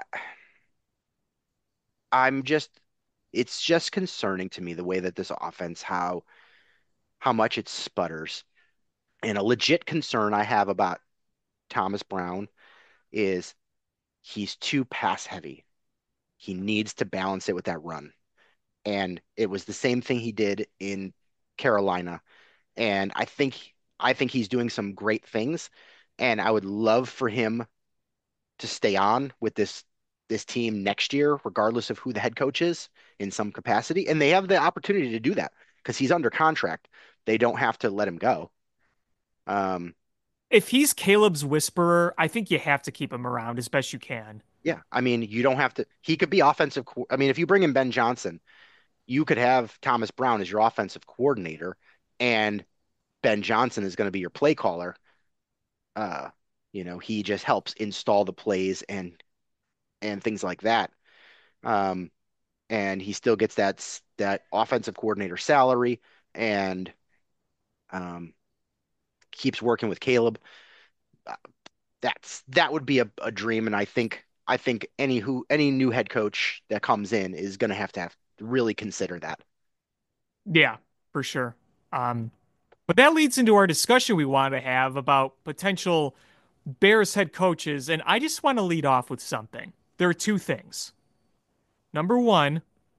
I'm just it's just concerning to me the way that this offense how much it sputters. And a legit concern I have about Thomas Brown is he's too pass heavy. He needs to balance it with that run. And it was the same thing he did in Carolina. And I think he's doing some great things. And I would love for him to stay on with this team next year, regardless of who the head coach is in some capacity. And they have the opportunity to do that because he's under contract. They don't have to let him go. Um, If he's Caleb's whisperer, I think you have to keep him around as best you can. yeah, I mean, you don't have to. He could be offensive. I mean, if you bring in Ben Johnson, you could have Thomas Brown as your offensive coordinator, and Ben Johnson is going to be your play caller. Uh, he just helps install the plays and things like that. Um, and he still gets that offensive coordinator salary and um, keeps working with Caleb. Uh, that would be a dream, and I think I think any new head coach that comes in is going to have to really consider that. Yeah, for sure. Um, but that leads into our discussion we want to have about potential Bears head coaches, and I just want to lead off with something. There are two things. Number one,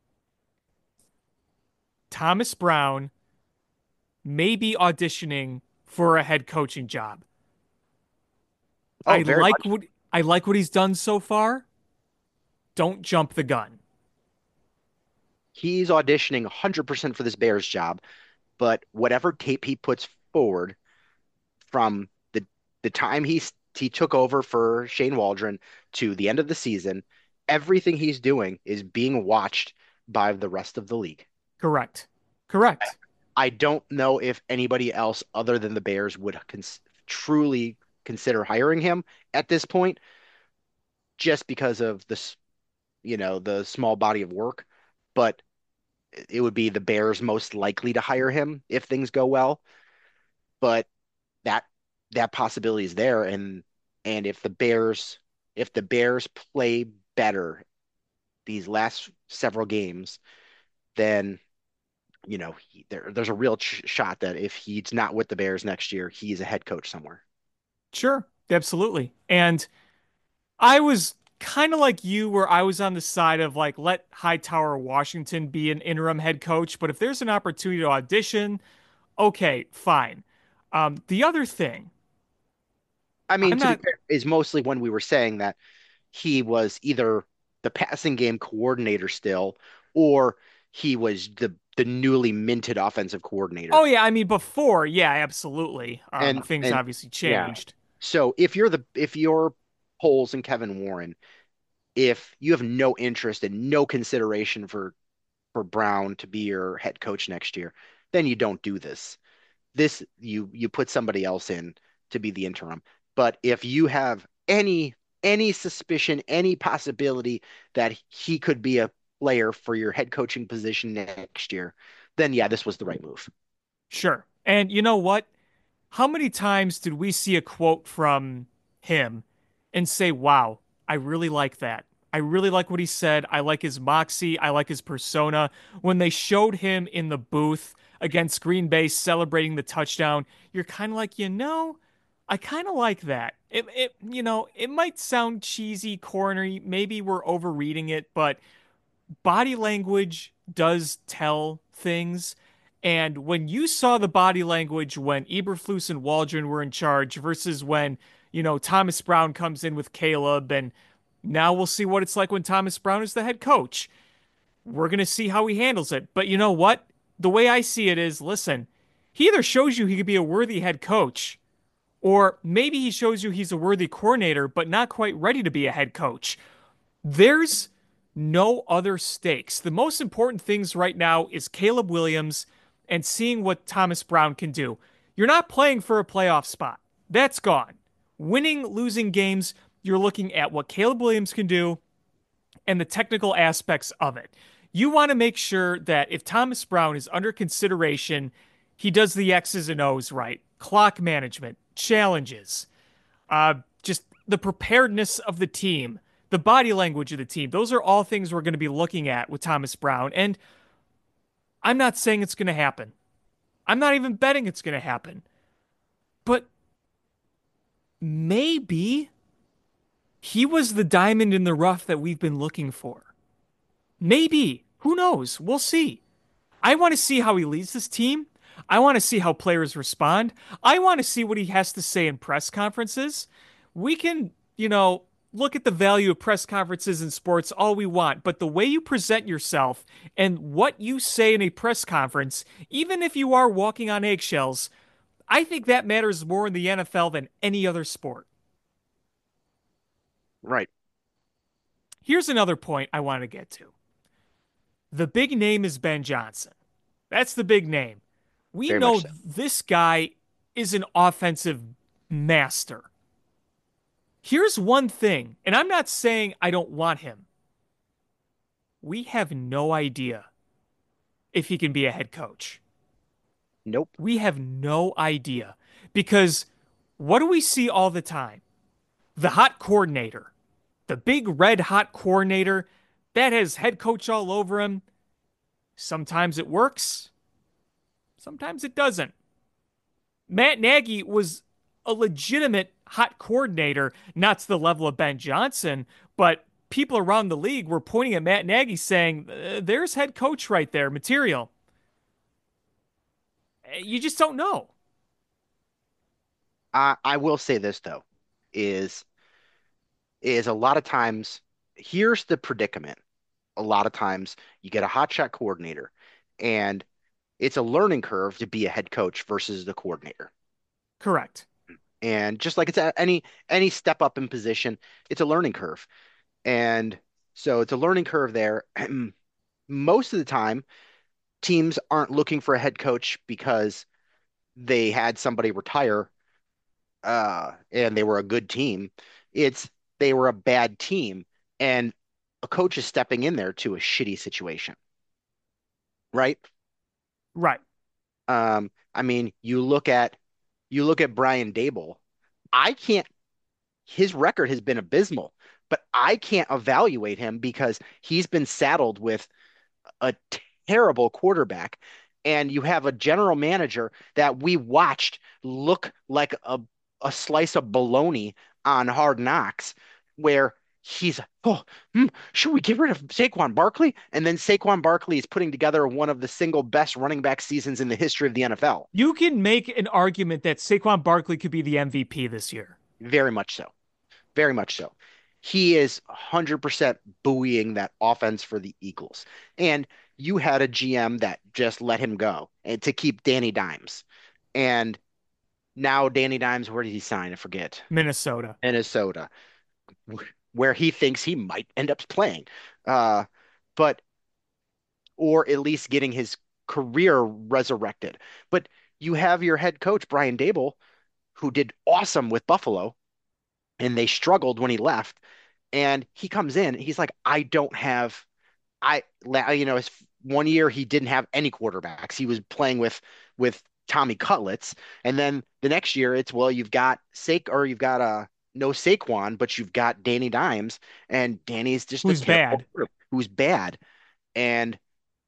Thomas Brown may be auditioning for a head coaching job. Oh, I very like much. what I like what he's done so far. Don't jump the gun. He's auditioning 100% for this Bears job, but whatever tape he puts forward from the time he took over for Shane Waldron to the end of the season, everything he's doing is being watched by the rest of the league. Correct. Correct. I don't know if anybody else other than the Bears would truly consider hiring him at this point, just because of this, the small body of work. But it would be the Bears most likely to hire him if things go well. But that that possibility is there, and if the Bears play better these last several games, then there's a real shot that if he's not with the Bears next year, he's a head coach somewhere. Sure. Absolutely. And I was kind of like you, where I was on the side of like, let Hightower Washington be an interim head coach. But if there's an opportunity to audition, okay, fine. The other thing, I mean, I'm to be not, fair, is mostly when we were saying that he was either the passing game coordinator still, or he was the newly minted offensive coordinator. oh yeah, I mean, before, yeah, absolutely. Things And obviously yeah. changed. So if you're Poles and Kevin Warren, if you have no interest and no consideration for Brown to be your head coach next year, then you don't do this. You put somebody else in to be the interim. But if you have any suspicion, any possibility that he could be a player for your head coaching position next year, then yeah, this was the right move. Sure. And you know what? How many times did we see a quote from him and say, wow, I really like that? I really like what he said. I like his moxie. I like his persona. When they showed him in the booth against Green Bay celebrating the touchdown, you're kind of like, I kind of like that. It might sound cheesy, corny. Maybe we're overreading it, but body language does tell things. And when you saw the body language when Eberflus and Waldron were in charge versus when, Thomas Brown comes in with Caleb, and now we'll see what it's like when Thomas Brown is the head coach. We're going to see how he handles it. But you know what? The way I see it is, listen, he either shows you he could be a worthy head coach, or maybe he shows you he's a worthy coordinator, but not quite ready to be a head coach. There's no other stakes. The most important things right now is Caleb Williams and seeing what Thomas Brown can do. You're not playing for a playoff spot. That's gone. Winning, losing games, you're looking at what Caleb Williams can do and the technical aspects of it. You want to make sure that if Thomas Brown is under consideration, he does the X's and O's right. Clock management, challenges, just the preparedness of the team, the body language of the team. Those are all things we're going to be looking at with Thomas Brown. And I'm not saying it's going to happen. I'm not even betting it's going to happen. But maybe he was the diamond in the rough that we've been looking for. Maybe. Who knows? We'll see. I want to see how he leads this team. I want to see how players respond. I want to see what he has to say in press conferences. We can, look at the value of press conferences in sports all we want, but the way you present yourself and what you say in a press conference, even if you are walking on eggshells, I think that matters more in the NFL than any other sport. Right. Here's another point I want to get to. The big name is Ben Johnson. That's the big name. We Very much know so. this guy is an offensive master. Here's one thing, and I'm not saying I don't want him. We have no idea if he can be a head coach. Nope. We have no idea because what do we see all the time? The hot coordinator. the big red hot coordinator that has head coach all over him. Sometimes it works, sometimes it doesn't. Matt Nagy was a legitimate hot coordinator, not to the level of Ben Johnson, but people around the league were pointing at Matt Nagy saying, there's head coach right there, material. You just don't know. I will say this though, is is a lot of times here's the predicament. A lot of times you get a hotshot coordinator, and it's a learning curve to be a head coach versus the coordinator. Correct. And just like it's any step up in position, it's a learning curve. And so it's a learning curve there. Most of the time, teams aren't looking for a head coach because they had somebody retire and they were a good team. It's they were a bad team and a coach is stepping in there to a shitty situation, right? Right. I mean, you look at Brian Dable. I can't his record has been abysmal, but I can't evaluate him because he's been saddled with a terrible quarterback. And you have a general manager that we watched look like a slice of bologna on Hard Knocks, where he's, oh, should we get rid of Saquon Barkley? And then Saquon Barkley is putting together one of the single best running back seasons in the history of the NFL. You can make an argument that Saquon Barkley could be the MVP this year. Very much so. Very much so. He is 100% buoying that offense for the Eagles. And you had a GM that just let him go and to keep Danny Dimes. And now Danny Dimes, where did he sign? I forget. Minnesota. Minnesota, where he thinks he might end up playing. Uh, but or at least getting his career resurrected. But you have your head coach, Brian Dable, who did awesome with Buffalo, and they struggled when he left. And he comes in, he's like, I don't have, his 1 year he didn't have any quarterbacks. He was playing with Tommy Cutlets, and then the next year it's well, you've got no Saquon, but you've got Danny Dimes, and Danny's just a Who's terrible bad? who's bad, and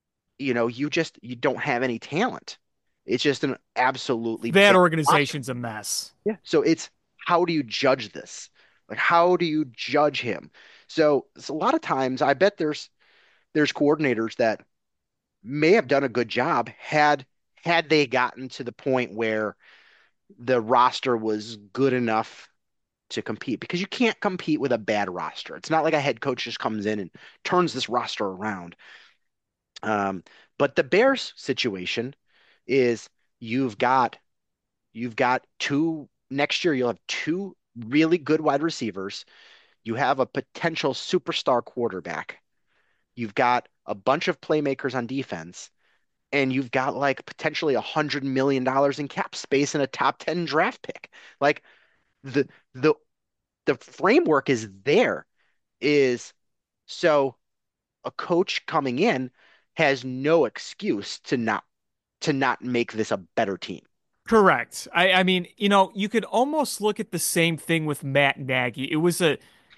you don't have any talent. It's just an absolutely That bad roster. organization's a mess. Yeah. So it's how do you judge this? Like how do you judge him? So it's a lot of times I bet there's coordinators that may have done a good job had they gotten to the point where the roster was good enough to compete because you can't compete with a bad roster. It's not like a head coach just comes in and turns this roster around. Um, but the Bears situation is you've got you've got two next year you'll have two really good wide receivers. You have a potential superstar quarterback. You've got a bunch of playmakers on defense, and you've got like potentially $100 million in cap space and a top 10 draft pick. Like the the the framework is there. Is so a coach coming in has no excuse to not make this a better team. Correct. I mean, you could almost look at the same thing with Matt Nagy. It was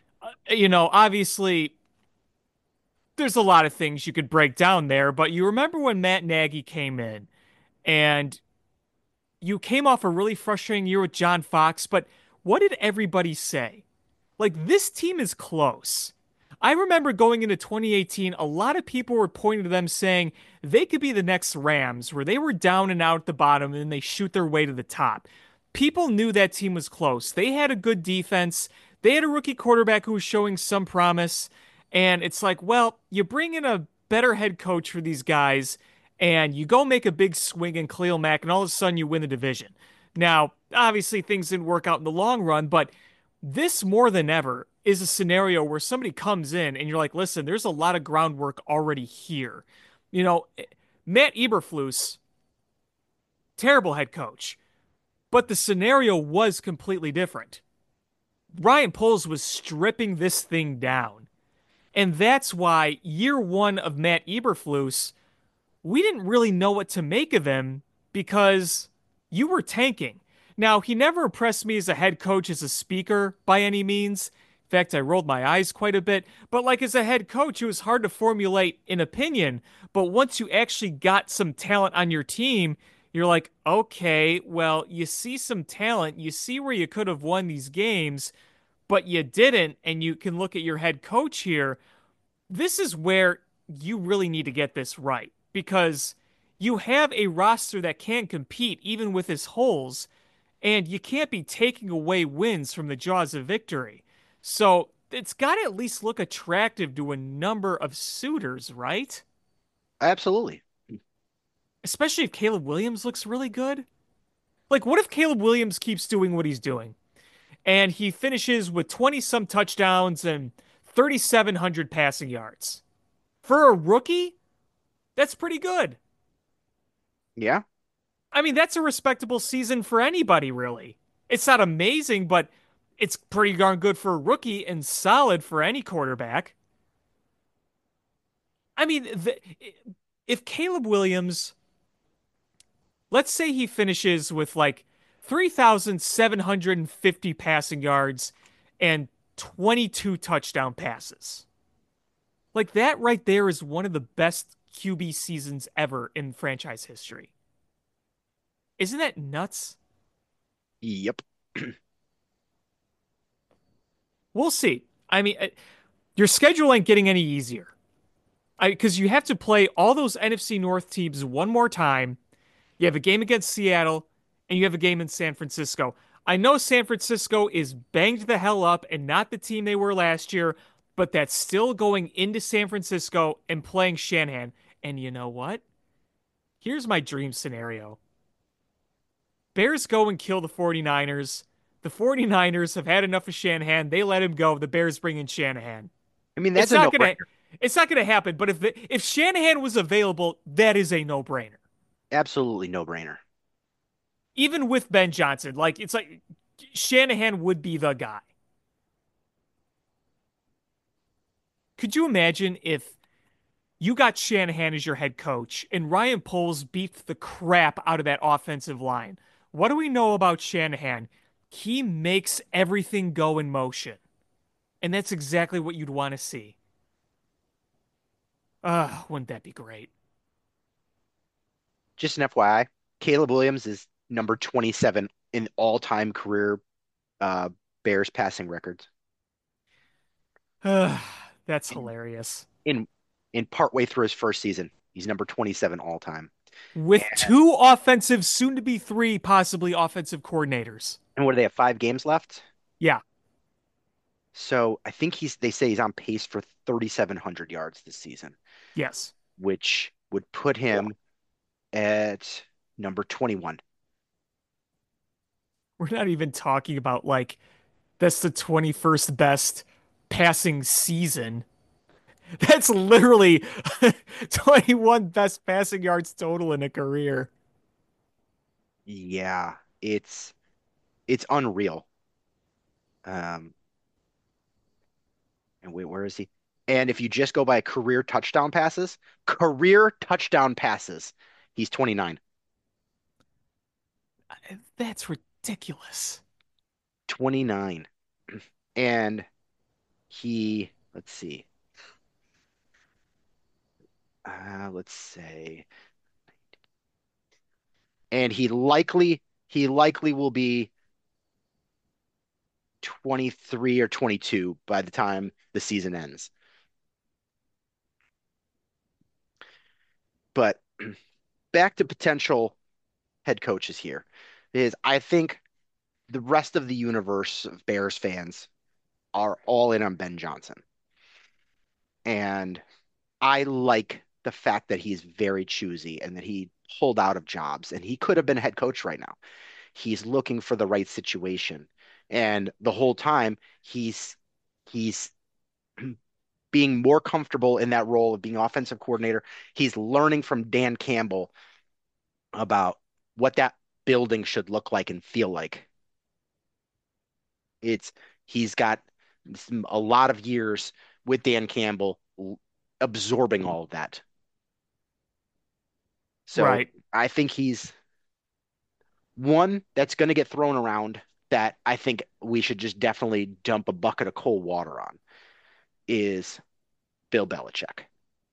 obviously there's a lot of things you could break down there, but you remember when Matt Nagy came in and you came off a really frustrating year with John Fox, but what did everybody say? Like, this team is close. I remember going into 2018, a lot of people were pointing to them saying they could be the next Rams, where they were down and out at the bottom and then they shoot their way to the top. People knew that team was close. They had a good defense. They had a rookie quarterback who was showing some promise. And it's like, well, you bring in a better head coach for these guys and you go make a big swing in Khalil Mack, and all of a sudden you win the division. Now, obviously, things didn't work out in the long run, but this more than ever is a scenario where somebody comes in and you're like, listen, there's a lot of groundwork already here. You know, Matt Eberflus, terrible head coach, but the scenario was completely different. Ryan Poles was stripping this thing down. And that's why year one of Matt Eberflus, we didn't really know what to make of him because you were tanking. Now, he never impressed me as a head coach, as a speaker by any means. In fact, I rolled my eyes quite a bit. But like as a head coach, it was hard to formulate an opinion. But once you actually got some talent on your team, you're like, okay, well, you see some talent, you see where you could have won these games, but you didn't. And you can look at your head coach here. This is where you really need to get this right because you have a roster that can compete even with its holes, and you can't be taking away wins from the jaws of victory. So it's got to at least look attractive to a number of suitors, right? Absolutely. Especially if Caleb Williams looks really good. Like, what if Caleb Williams keeps doing what he's doing and he finishes with 20 some touchdowns and 3,700 passing yards? For a rookie, that's pretty good. Yeah. I mean, that's a respectable season for anybody, really. It's not amazing, but it's pretty darn good for a rookie and solid for any quarterback. I mean, if Caleb Williams, let's say he finishes with like 3,750 passing yards and 22 touchdown passes. Like that right there is one of the best QB seasons ever in franchise history. Isn't that nuts? Yep. We'll see. I mean, your schedule ain't getting any easier. Because you have to play all those NFC North teams one more time. You have a game against Seattle, and you have a game in San Francisco. I know San Francisco is banged the hell up and not the team they were last year, but that's still going into San Francisco and playing Shanahan. And you know what? Here's my dream scenario. Bears go and kill the 49ers. The 49ers have had enough of Shanahan. They let him go. The Bears bring in Shanahan. I mean, It's that's a not gonna no-brainer. it's not gonna happen, but if Shanahan was available, that is a no-brainer. Absolutely no-brainer. Even with Ben Johnson, like it's like Shanahan would be the guy. Could you imagine if you got Shanahan as your head coach and Ryan Poles beat the crap out of that offensive line? What do we know about Shanahan? He makes everything go in motion. And that's exactly what you'd want to see. Wouldn't that be great? Just an FYI, Caleb Williams is number 27 in all-time career uh, Bears passing records That's in hilarious. in in partway through his first season. He's number 27 all time. With And, two offensive, soon to be three, possibly offensive coordinators. and what do they have? 5 games left. Yeah. So I think they say he's on pace for 3,700 yards this season, Yes. which would put him at number 21. We're not even talking about like that's the 21st best passing season. That's literally 21 best passing yards total in a career. Yeah, it's unreal. Um, and wait, where is he? And if you just go by career touchdown passes, he's 29. That's ridiculous. 29. And let's see, let's say, and he likely will be 23 or 22 by the time the season ends. But back to potential head coaches here is I think the rest of the universe of Bears fans are all in on Ben Johnson. And I like the fact that he's very choosy and that he pulled out of jobs and he could have been a head coach right now. He's looking for the right situation. And the whole time he's being more comfortable in that role of being offensive coordinator. He's learning from Dan Campbell about what that building should look like and feel like. It's he's got a lot of years with Dan Campbell absorbing all of that. So Right. I think he's one that's going to get thrown around that I think we should just definitely dump a bucket of cold water on is Bill Belichick.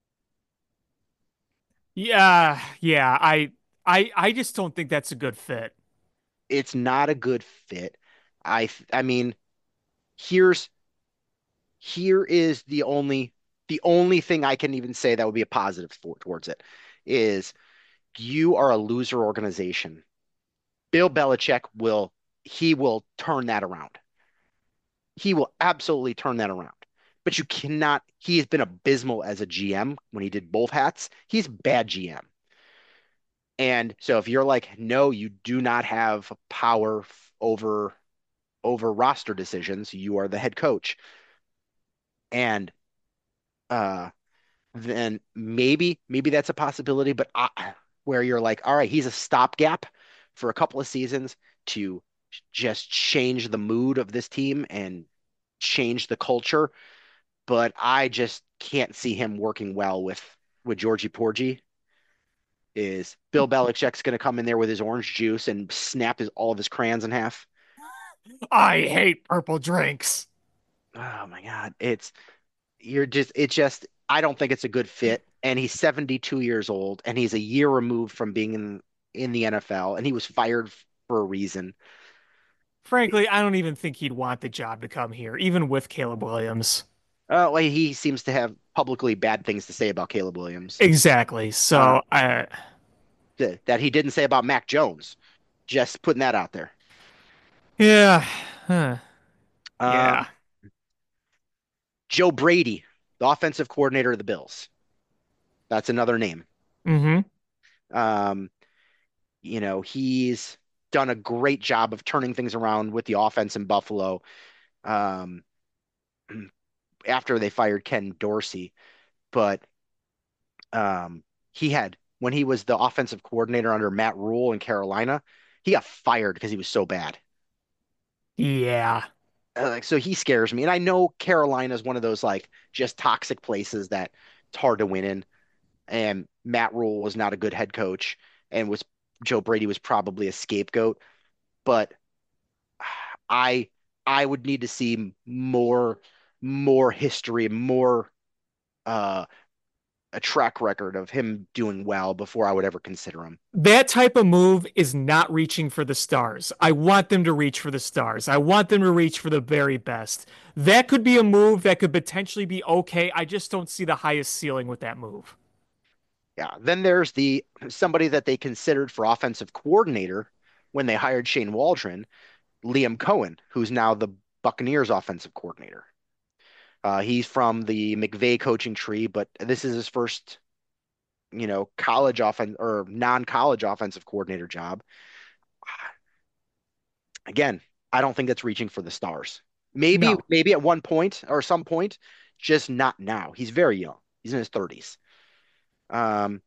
Yeah, yeah. I just don't think that's a good fit. It's not a good fit. I mean, here's here is the only thing I can even say that would be a positive towards it is you are a loser organization. Bill Belichick will turn that around. He will absolutely turn that around. But you cannot, he has been abysmal as a GM when he did both hats. He's a bad GM. And so if you're like, no, you do not have power over roster decisions, you are the head coach. And uh then maybe that's a possibility, but where you're like, all right, he's a stopgap for a couple of seasons to just change the mood of this team and change the culture. But I just can't see him working well with Georgie Porgy. Is Bill Belichick's going to come in there with his orange juice and snap all of his crayons in half? I hate purple drinks. Oh my God, it's just I don't think it's a good fit. And he's 72 years old, and he's a year removed from being in the NFL, and he was fired for a reason. Frankly, I don't even think he'd want the job to come here, even with Caleb Williams. Well, he seems to have publicly bad things to say about Caleb Williams, Exactly. uh, So, that he didn't say about Mac Jones. Just putting that out there. yeah, huh, Um, yeah. Joe Brady, the offensive coordinator of the Bills. That's another name. Mm-hmm. Um, he's done a great job of turning things around with the offense in Buffalo. Um, after they fired Ken Dorsey, but he had when he was the offensive coordinator under Matt Rule in Carolina, he got fired because he was so bad. Yeah. So he scares me, and I know Carolina is one of those like just toxic places that it's hard to win in. And Matt Rule was not a good head coach, and was Joe Brady was probably a scapegoat. But I I would need to see more history, more uh, a track record of him doing well before I would ever consider him. That type of move is not reaching for the stars. I want them to reach for the stars. I want them to reach for the very best. That could be a move that could potentially be okay. I just don't see the highest ceiling with that move. Yeah. Then there's the somebody that they considered for offensive coordinator when they hired Shane Waldron, Liam Cohen, who's now the Buccaneers offensive coordinator. He's from the McVay coaching tree, but this is his first, college offense or non-college offensive coordinator job. Again, I don't think that's reaching for the stars. Maybe, No. maybe at one point or some point, just not now. He's very young. He's in his 30s. Um,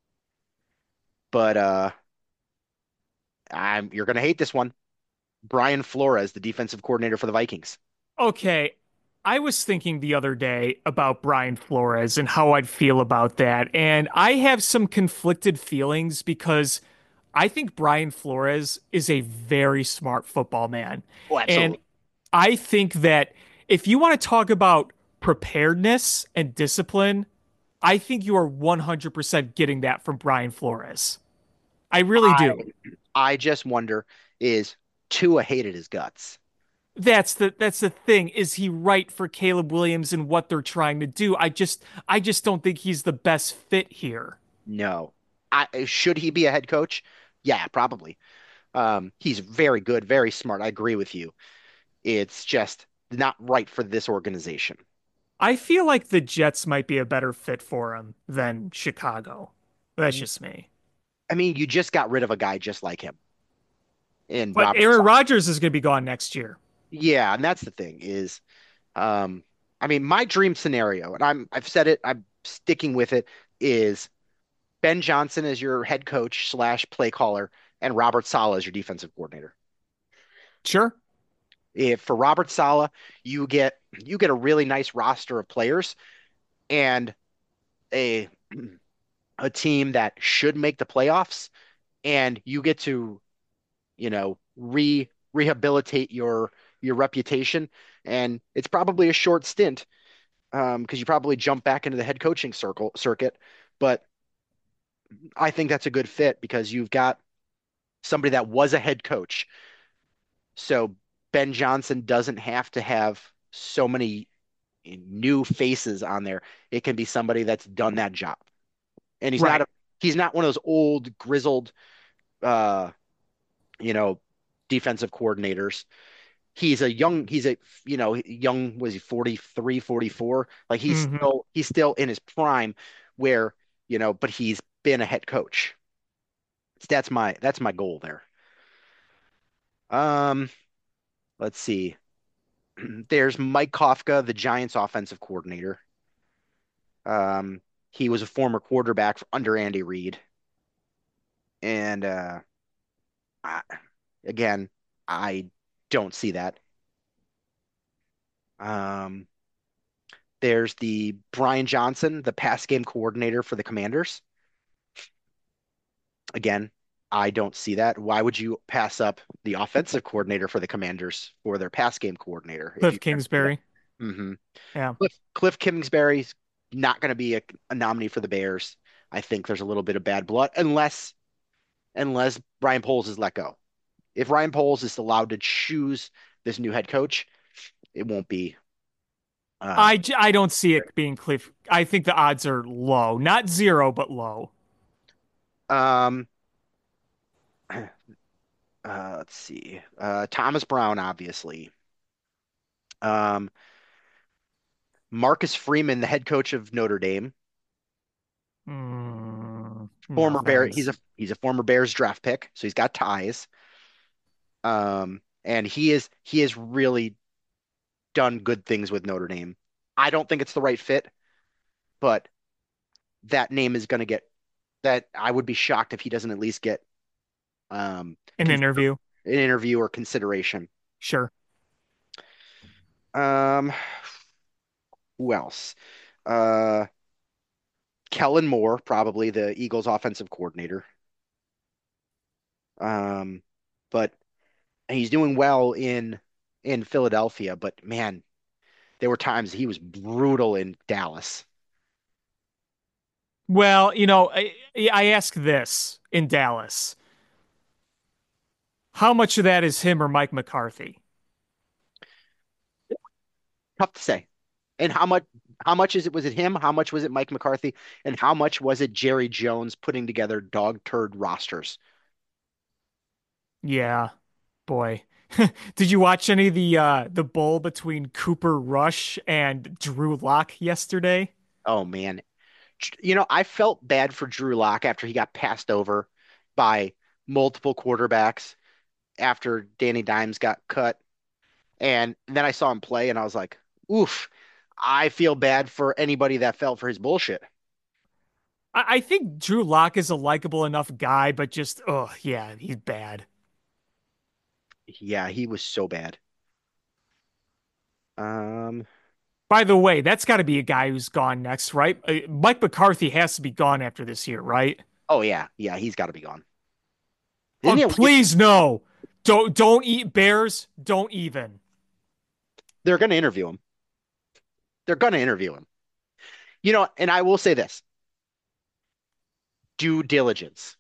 but you're gonna hate this one. Brian Flores, the defensive coordinator for the Vikings. Okay. I was thinking the other day about Brian Flores and how I'd feel about that. And I have some conflicted feelings because I think Brian Flores is a very smart football man. Oh, And absolutely. I think that if you want to talk about preparedness and discipline, I think you are 100% getting that from Brian Flores. I really I do. I just wonder is Tua hated his guts. That's the thing. Is he right for Caleb Williams and what they're trying to do? I just don't think he's the best fit here. No. Should he be a head coach? Yeah, probably. He's very good, very smart. I agree with you. It's just not right for this organization. I feel like the Jets might be a better fit for him than Chicago. That's just me. I mean, you just got rid of a guy just like him in But Robert Aaron Sala. Rodgers is going to be gone next year. Yeah, and that's the thing is, um, I mean, my dream scenario, and I've said it, I'm sticking with it, is Ben Johnson as your head coach slash play caller, and Robert Sala as your defensive coordinator. Sure. If for Robert Sala, you get a really nice roster of players and a a team that should make the playoffs, and you get to, you know, rehabilitate your reputation, and it's probably a short stint because you probably jump back into the head coaching circuit. But I think that's a good fit because you've got somebody that was a head coach. So Ben Johnson doesn't have to have so many new faces on there. It can be somebody that's done that job. And Right. he's not one of those old grizzled uh you know defensive coordinators. He's a young, was he 43, 44? Like Hmm. he's still in his prime where, but he's been a head coach. That's my goal there. Um, let's see. There's Mike Kafka, the Giants offensive coordinator. Um, he was a former quarterback under Andy Reid. And I, again, I don't see that. Um, there's the Brian Johnson, the pass game coordinator for the Commanders. Again, I don't see that. Why would you pass up the offensive coordinator for the Commanders for their pass game coordinator if Cliff you're going to do that? Kingsbury. Hmm. Yeah. Cliff Kingsbury's not going to be a nominee for the Bears. I think there's a little bit of bad blood unless Ryan Poles is let go. If Ryan Poles is allowed to choose this new head coach, it won't be. Uh, I don't see it being Cliff. I think the odds are low, not zero, but low. um, let's see. Thomas Brown, obviously. Um, Marcus Freeman, the head coach of Notre Dame, No former Bear. thanks. He's a former Bears draft pick, so he's got ties. And he has really done good things with Notre Dame. I don't think it's the right fit, but that name is going to get that. I would be shocked if he doesn't at least get um An con interview. an interview or consideration. Sure. Um, who else? Uh, Kellen Moore, probably the Eagles offensive coordinator. Um, but he's doing well in Philadelphia, but man, there were times he was brutal in Dallas. Well, I ask this in Dallas. How much of that is him or Mike McCarthy? Tough to say. And how much is it was it him? How much was it Mike McCarthy? And how much was it Jerry Jones putting together dog turd rosters? Yeah, boy. Did you watch any of the bowl between Cooper Rush and Drew Lock yesterday? Oh man. I felt bad for Drew Lock after he got passed over by multiple quarterbacks after Danny Dimes got cut. And then I saw him play and I was like, oof, I feel bad for anybody that fell for his bullshit. I think Drew Lock is a likable enough guy, but just, oh, yeah, he's bad. Yeah, he was so bad. Um, By the way, that's got to be a guy who's gone next, right? Mike McCarthy has to be gone after this year, right? oh yeah, he's got to be gone. Oh, Didn't he? please no. Don't eat Bears. Don't even. They're going to interview him. They're going to interview him. And I will say this, due diligence.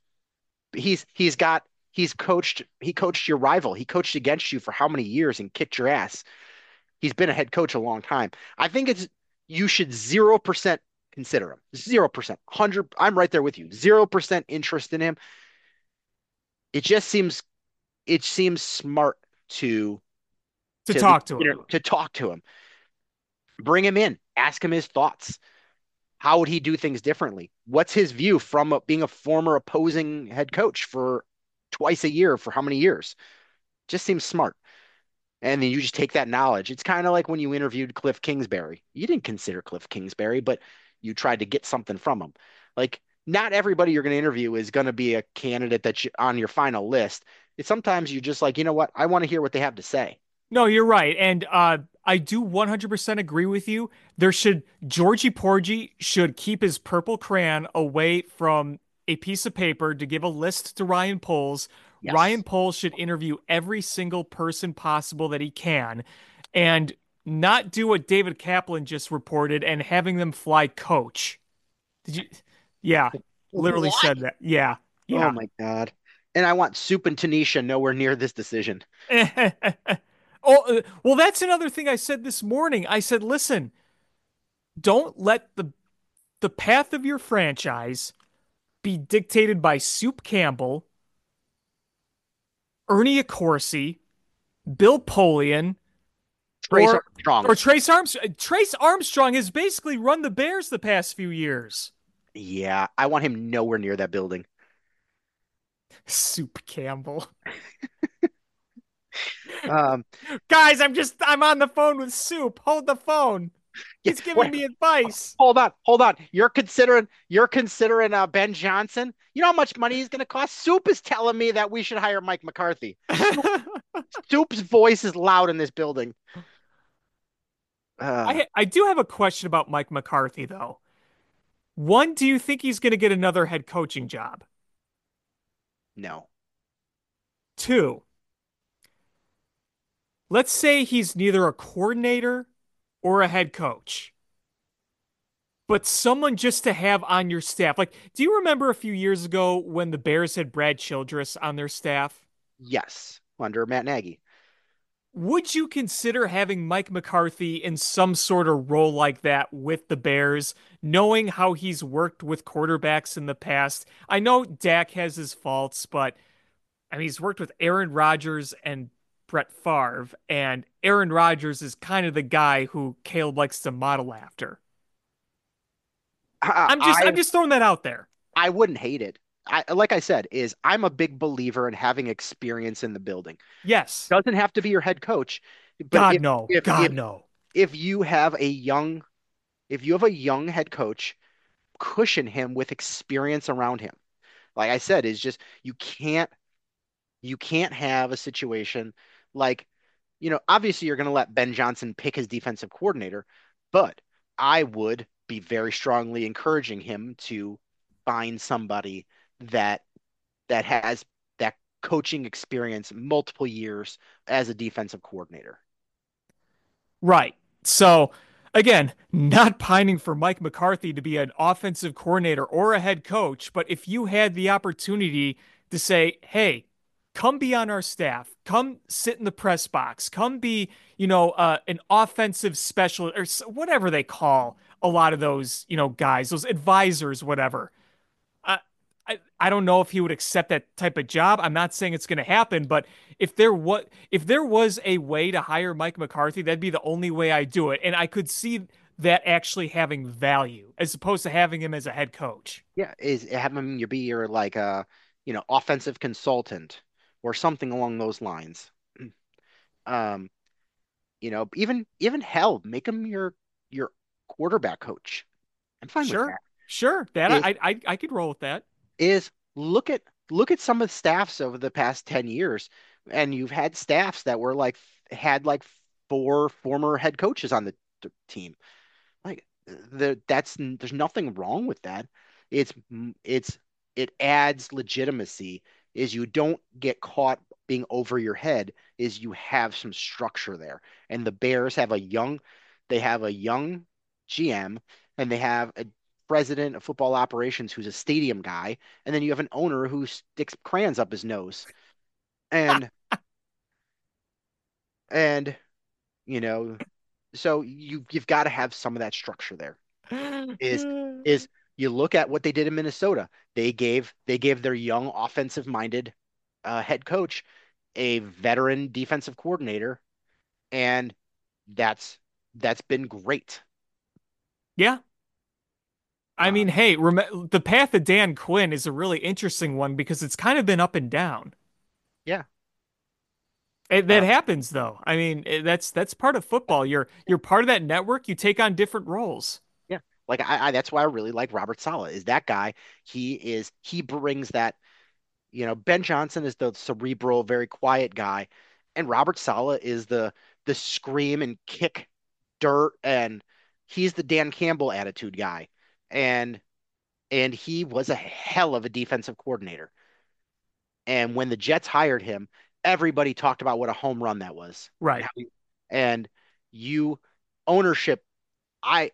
He coached your rival. He coached against you for how many years and kicked your ass. He's been a head coach a long time. I think you should 0% consider him. 0%. 100. I'm right there with you. 0% interest in him. It just seems smart to To talk to him. to talk to him. Bring him in. Ask him his thoughts. How would he do things differently? What's his view from being a former opposing head coach for twice a year for how many years? Just seems smart. And then you just take that knowledge. It's kind of like when you interviewed Cliff Kingsbury. You didn't consider Cliff Kingsbury, but you tried to get something from him. Like, not everybody you're going to interview is going to be a candidate that's on your final list. It's sometimes you're just like, you know what? I want to hear what they have to say. No, you're right. And I do 100% agree with you. Georgie Porgy should keep his purple crayon away from a piece of paper to give a list to Ryan Poles Ryan Yes. Poles should interview every single person possible that he can and not do what David Kaplan just reported and having them fly coach. Did you? Yeah, literally What? said that. Yeah, Oh yeah. my God. And I want Soup and Tanisha nowhere near this decision. Oh, well, that's another thing I said this morning. I said, listen, don't let the path of your franchise be dictated by Soup Campbell, Ernie Accorsi, Bill Polian, Trace or Armstrong. Trace Armstrong. Trace Armstrong has basically run the Bears the past few years. Yeah, I want him nowhere near that building. Soup Campbell. Um, Guys, I'm on the phone with Soup. Hold the phone. yeah, He's giving what? me advice. Hold on. You're considering Ben Johnson. You know how much money he's going to cost? Soup is telling me that we should hire Mike McCarthy. Soup's voice is loud in this building. Uh, I do have a question about Mike McCarthy though. One, do you think he's going to get another head coaching job? no. Two, let's say he's neither a coordinator or a head coach, but someone just to have on your staff. Like, do you remember a few years ago when the Bears had Brad Childress on their staff? Yes, under Matt Nagy. Would you consider having Mike McCarthy in some sort of role like that with the Bears, knowing how he's worked with quarterbacks in the past? I know Dak has his faults, but I mean, he's worked with Aaron Rodgers and Brett Favre, and Aaron Rodgers is kind of the guy who Caleb likes to model after. I, I'm I just throwing that out there. I wouldn't hate it. Like I said, is I'm a big believer in having experience in the building. Yes. Doesn't have to be your head coach, but God no. God no. if you have a young if you have a young head coach, cushion him with experience around him. Like I said, is just you can't have a situation like, obviously you're going to let Ben Johnson pick his defensive coordinator, but I would be very strongly encouraging him to find somebody that has that coaching experience multiple years as a defensive coordinator. Right. So, again, not pining for Mike McCarthy to be an offensive coordinator or a head coach, but if you had the opportunity to say, hey, come be on our staff, come sit in the press box, come be, an offensive specialist or whatever they call a lot of those, guys, those advisors, whatever. I, I don't know if he would accept that type of job. I'm not saying it's going to happen, but if there was a way to hire Mike McCarthy, that'd be the only way I do it, and I could see that actually having value as opposed to having him as a head coach. Yeah, is have him you be your like offensive consultant or something along those lines. Um, even hell, make him your quarterback coach. I'm fine with Sure, that. sure, that Is I could roll with that. is look at some of the staffs over the past 10 years, and you've had staffs that were like had like four former head coaches on the team. Like there's nothing wrong with that. It's it's it adds legitimacy is you don't get caught being over your head is you have some structure there. And the Bears have a young GM and they have a president of football operations who's a stadium guy, and then you have an owner who sticks crayons up his nose. And and you know, so you've got to have some of that structure there. is is you look at what they did in Minnesota. They gave their young offensive minded head coach a veteran defensive coordinator, and that's that's been great. Yeah, I Uh, mean, hey, the path of Dan Quinn is a really interesting one because it's kind of been up and down. yeah, That uh, happens though. I mean, that's part of football. You're part of that network. You take on different roles. yeah. Like I that's why I really like Robert Saleh. Is that guy? He brings that. Ben Johnson is the cerebral, very quiet guy, and Robert Saleh is the scream and kick dirt, and he's the Dan Campbell attitude guy, and he was a hell of a defensive coordinator. And when the Jets hired him, everybody talked about what a home run that was. And Right. how and you ownership, I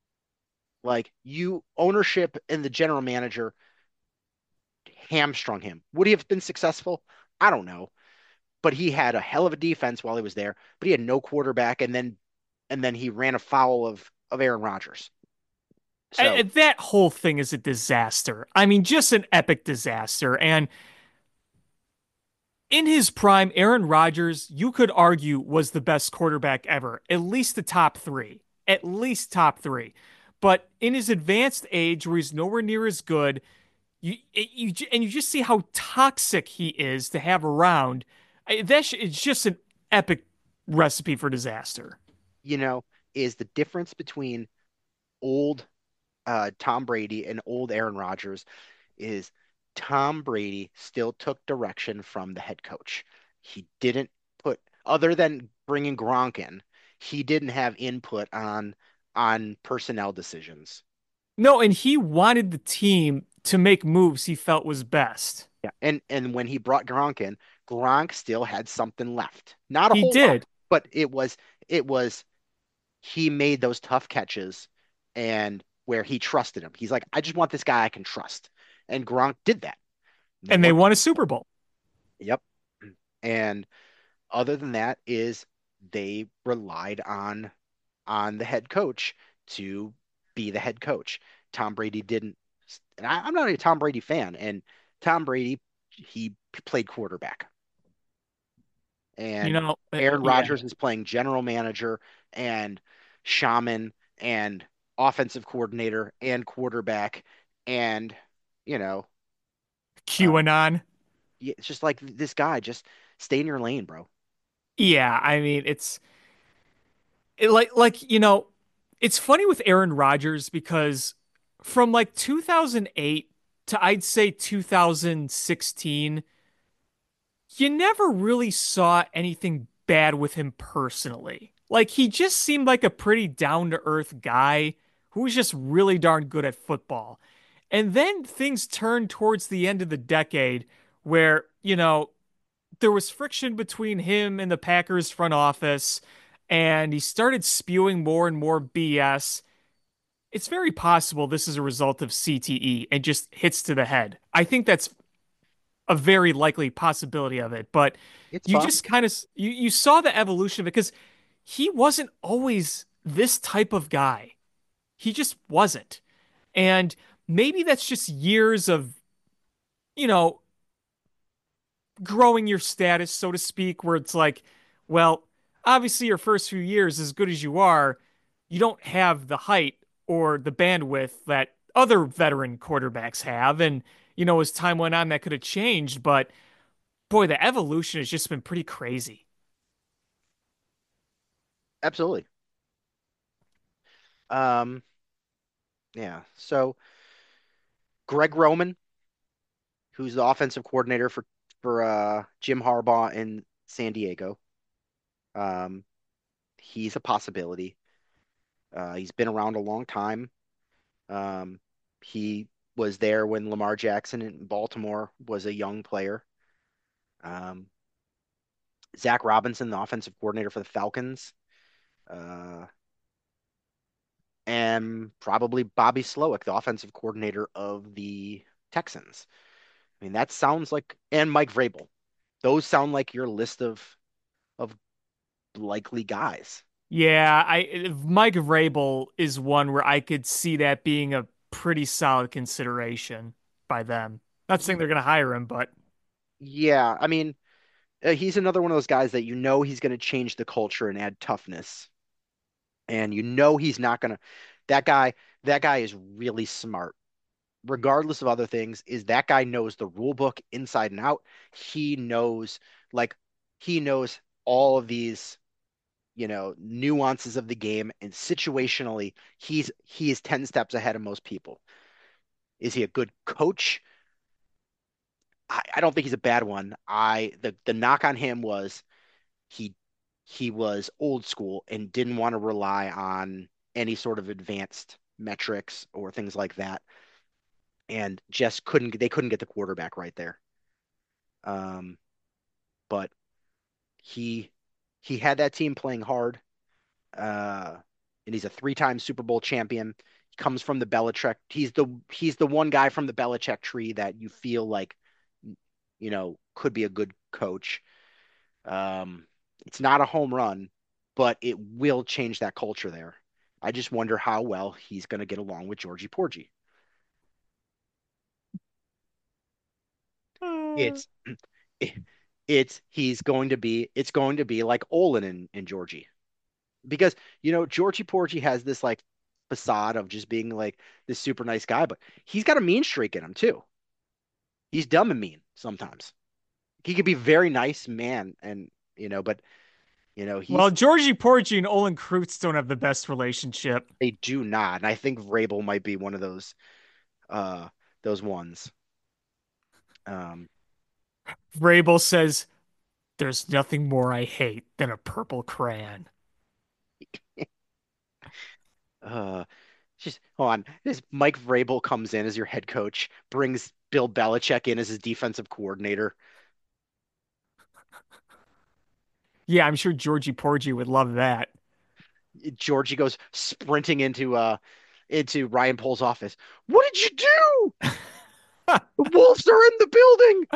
you ownership and the general manager hamstrung him. Would he have been successful? I don't know. But he had a hell of a defense while he was there, but he had no quarterback, and then he ran afoul of Aaron Rodgers. So That whole thing is a disaster. I mean, just an epic disaster. And in his prime, Aaron Rodgers, you could argue, was the best quarterback ever, at least the top three, at least top three. But in his advanced age, where he's nowhere near as good, you just see how toxic he is to have around. It's just an epic recipe for disaster. you know, is the difference between old Tom Brady and old Aaron Rodgers is Tom Brady still took direction from the head coach. He didn't put, other than bringing Gronk in, he didn't have input on personnel decisions. No, and he wanted the team to make moves he felt was best. Yeah, and when he brought Gronk in, Gronk still had something left. Not a He whole lot, did. but it was he made those tough catches and where he trusted him. He's like, I just want this guy I can trust. And Gronk did that. And they Once, won a Super Bowl. yep. And other than that is they relied on the head coach to be the head coach. Tom Brady didn't, and I'm not a Tom Brady fan. And Tom Brady, he played quarterback. And Aaron Yeah. Rodgers is playing general manager and shaman and offensive coordinator and quarterback and you know uh, QAnon. yeah, it's just like this guy just stay in your lane, bro. Yeah, I mean, it's funny with Aaron Rodgers because from like 2008 to I'd say 2016, you never really saw anything bad with him personally. Like he just seemed like a pretty down to earth guy who was just really darn good at football. And then things turned towards the end of the decade where, there was friction between him and the Packers front office, and he started spewing more and more BS. It's very possible this is a result of CTE and just hits to the head. I think that's a very likely possibility of it, but It's you just possible. kind of you saw the evolution of it because he wasn't always this type of guy. He just wasn't. And maybe that's just years of, you know, growing your status, so to speak, where it's like, well, obviously your first few years, as good as you are, you don't have the height or the bandwidth that other veteran quarterbacks have. And, as time went on, that could have changed. But boy, the evolution has just been pretty crazy. Absolutely. um yeah, so Greg Roman, who's the offensive coordinator for Jim Harbaugh in San Diego, um he's a possibility. He's been around a long time. He was there when Lamar Jackson in Baltimore was a young player. Um, Zach Robinson, the offensive coordinator for the Falcons, uh, and probably Bobby Slowick, the offensive coordinator of the Texans. I mean, that sounds like, and Mike Vrabel. Those sound like your list of likely guys. Yeah, Mike Vrabel is one where I could see that being a pretty solid consideration by them. Not saying they're going to hire him, but Yeah, I mean, he's another one of those guys that he's going to change the culture and add toughness, and he's not going to. That guy, that guy is really smart regardless of other things, is that guy knows the rule book inside and out. He knows like he knows all of these, nuances of the game, and situationally he is 10 steps ahead of most people. Is he a good coach? I don't think he's a bad one. The knock on him was he he was old school and didn't want to rely on any sort of advanced metrics or things like that, and just couldn't they couldn't get the quarterback right there. Um, but he he had that team playing hard. Uh, and he's a three-time Super Bowl champion. He comes from the Belichick. He's the one guy from the Belichick tree that you feel like, could be a good coach. Um, it's not a home run, but it will change that culture there. I just wonder how well he's going to get along with Georgie Porgy. Uh, It's it's going to be like Olin and Georgie, because Georgie Porgy has this like facade of just being like this super nice guy, but he's got a mean streak in him too. He's dumb and mean sometimes. He could be very nice man, and but well, he's Georgie Porgy and Olin Kreutz don't have the best relationship. they do not. And I think Vrabel might be one of uh those ones. Um Vrabel says, "There's nothing more I hate than a purple crayon." uh just hold on. This Mike Vrabel comes in as your head coach, brings Bill Belichick in as his defensive coordinator. Yeah, I'm sure Georgie Porgy would love that. Georgie goes sprinting into Ryan Pohl's office. What did you do? The Wolves are in the building.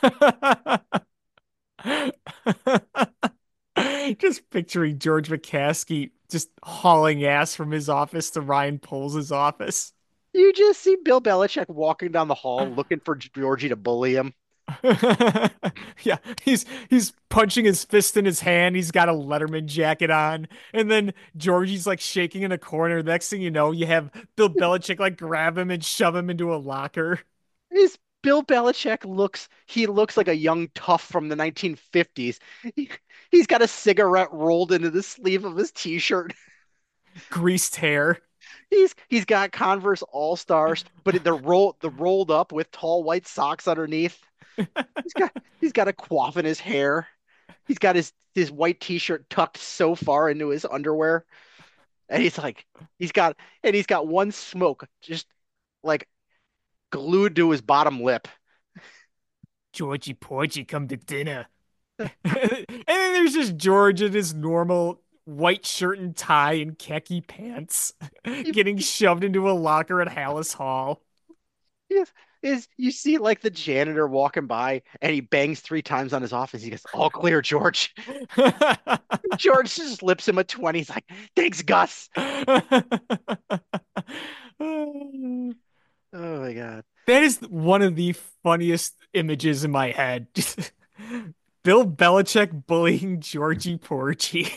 Just picturing George McCaskey just hauling ass from his office to Ryan Poles' office. You just see Bill Belichick walking down the hall looking for Georgie to bully him. Yeah, he's punching his fist in his hand. He's got a Letterman jacket on, and then Georgie's like shaking in a corner. Next thing you know, you have Bill Belichick like grab him and shove him into a locker. Is Bill Belichick looks like a young tough from the 1950s. He, he's got a cigarette rolled into the sleeve of his t-shirt. Greased hair. He's got Converse All-Stars, but they're rolled up with tall white socks underneath. He's got he's got a coif in his hair. He's got his white t-shirt tucked so far into his underwear, and he's got one smoke just like glued to his bottom lip. Georgie Porgy come to dinner. And then there's just George in his normal white shirt and tie and khaki pants He, getting shoved into a locker at Hallis Hall. is is you see like the janitor walking by and he bangs three times on his office. He goes, "All clear, George." George just slips him a 20. He's like, "Thanks, Gus." Oh my God. That is one of the funniest images in my head. Bill Belichick bullying Georgie Porgy.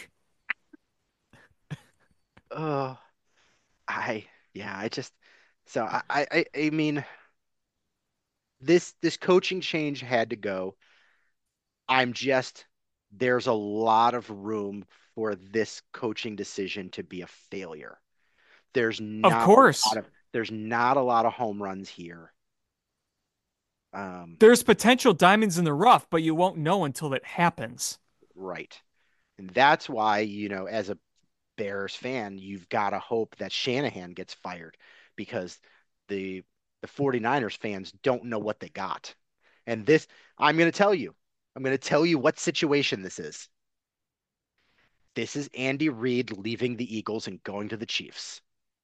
Oh, I yeah, I just so I mean this coaching change had to go. I'm just there's a lot of room for this coaching decision to be a failure. There's Of not a lot course, of there's not a lot of home runs here. Um, there's potential diamonds in the rough, but you won't know until it happens. right. And that's why, as a Bears fan, you've got to hope that Shanahan gets fired, because the the 49ers fans don't know what they got. And this, I'm going to tell you, I'm going to tell you what situation this is. This is Andy Reid leaving the Eagles and going to the Chiefs.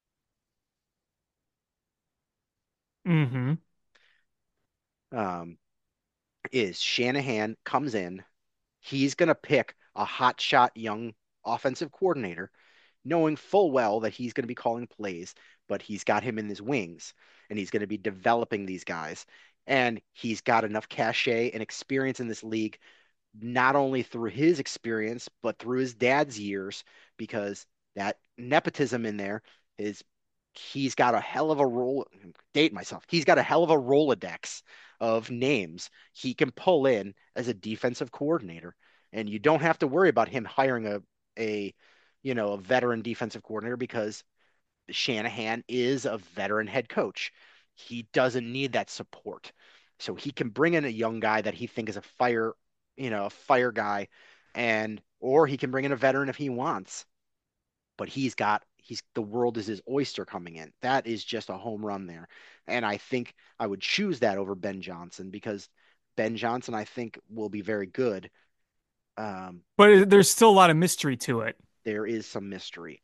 Mm-hmm. Um, is Shanahan comes in, he's going to pick a hotshot young offensive coordinator, knowing full well that he's going to be calling plays, but he's got him in his wings and he's going to be developing these guys. And he's got enough cachet and experience in this league, not only through his experience, but through his dad's years, because that nepotism in there is he's got a hell of a roll. Date myself. He's got a hell of a Rolodex of names he can pull in as a defensive coordinator, and you don't have to worry about him hiring a a veteran defensive coordinator, because Shanahan is a veteran head coach. He doesn't need that support. So he can bring in a young guy that he think is a fire guy, and or he can bring in a veteran if he wants. But he's the world is his oyster coming in. That is just a home run there. And I think I would choose that over Ben Johnson, because Ben Johnson, I think, will be very good. But there's still a lot of mystery to it. There is some mystery,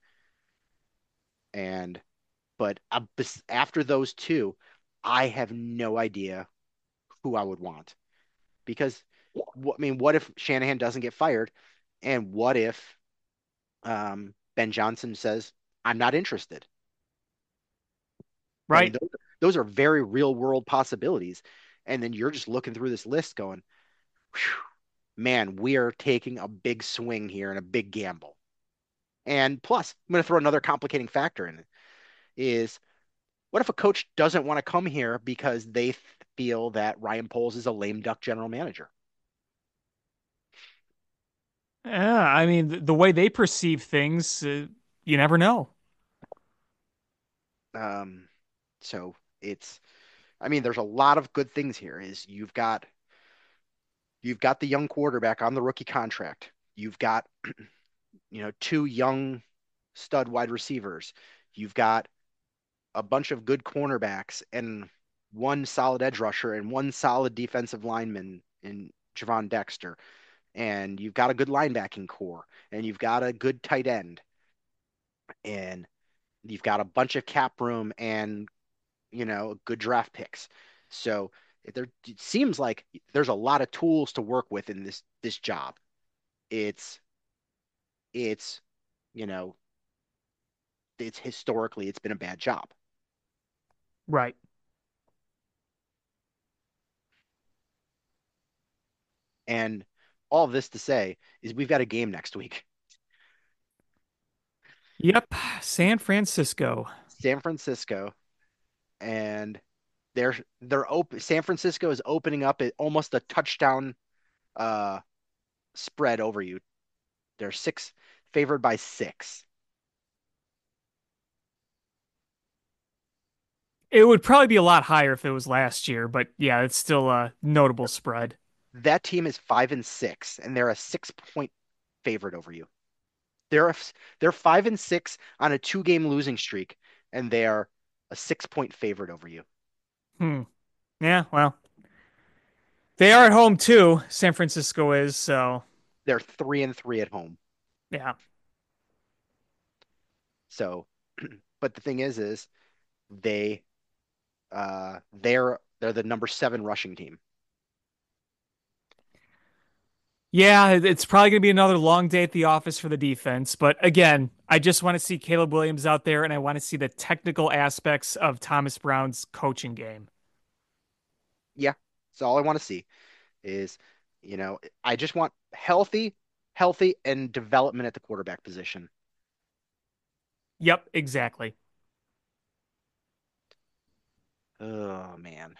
and but after those two, I have no idea who I would want because I mean, what if Shanahan doesn't get fired, and what if Ben Johnson says I'm not interested? I mean, Right? those are very real world possibilities, and then you're just looking through this list going, man, we are taking a big swing here and a big gamble. And plus, I'm going to throw another complicating factor in it is what if a coach doesn't want to come here because they feel that Ryan Poles is a lame duck general manager? Yeah, I mean, the way they perceive things, you never know. Um, so it's, I mean, there's a lot of good things here. Is you've got the young quarterback on the rookie contract. You've got two young stud wide receivers. You've got a bunch of good cornerbacks and one solid edge rusher and one solid defensive lineman in Javon Dexter. And you've got a good linebacking core and you've got a good tight end and you've got a bunch of cap room and good draft picks. So it seems like there's a lot of tools to work with in this job. It's you know it's historically it's been a bad job. Right. And all of this to say is we've got a game next week. Yep. San Francisco. San Francisco, and they're open. San Francisco is opening up at almost a touchdown uh spread over you. They're six favored by 6. It would probably be a lot higher if it was last year, but yeah, it's still a notable spread. That team is 5-6, and they're a 6 point favorite over you. They're a, they're 5-6 on a 2 game losing streak, and they are a 6 point favorite over you. Hmm. Yeah, well, they are at home too. San Francisco is, so They're 3-3 at home. yeah. So, but the thing is they they're the number 7 rushing team. Yeah, it's probably going to be another long day at the office for the defense. But again, I just want to see Caleb Williams out there and I want to see the technical aspects of Thomas Brown's coaching game. Yeah, so all I want to see is, I just want healthy and development at the quarterback position. Yep, exactly. Oh man,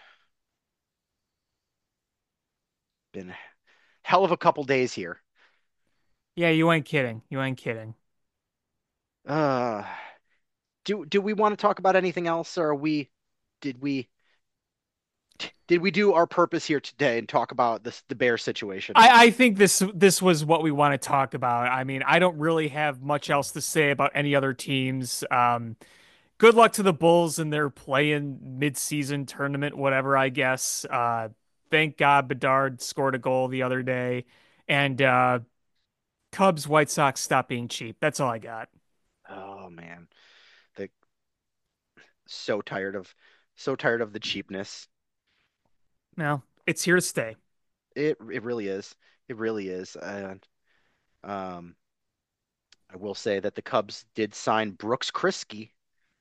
been hell of a couple days here. Yeah, you ain't kidding. You ain't kidding. Uh, do we want to talk about anything else, or did we did we do our purpose here today and talk about the bear situation? I think this was what we want to talk about. I mean, I don't really have much else to say about any other teams. Good luck to the Bulls in their play-in mid-season tournament, whatever, I guess. Thank God Bedard scored a goal the other day. And Cubs, White Sox, stop being cheap. That's all I got. Oh man, the so tired of so tired of the cheapness. Now, it's here to stay. It really is. It really is. And um, I will say that the Cubs did sign Brooks Kriske.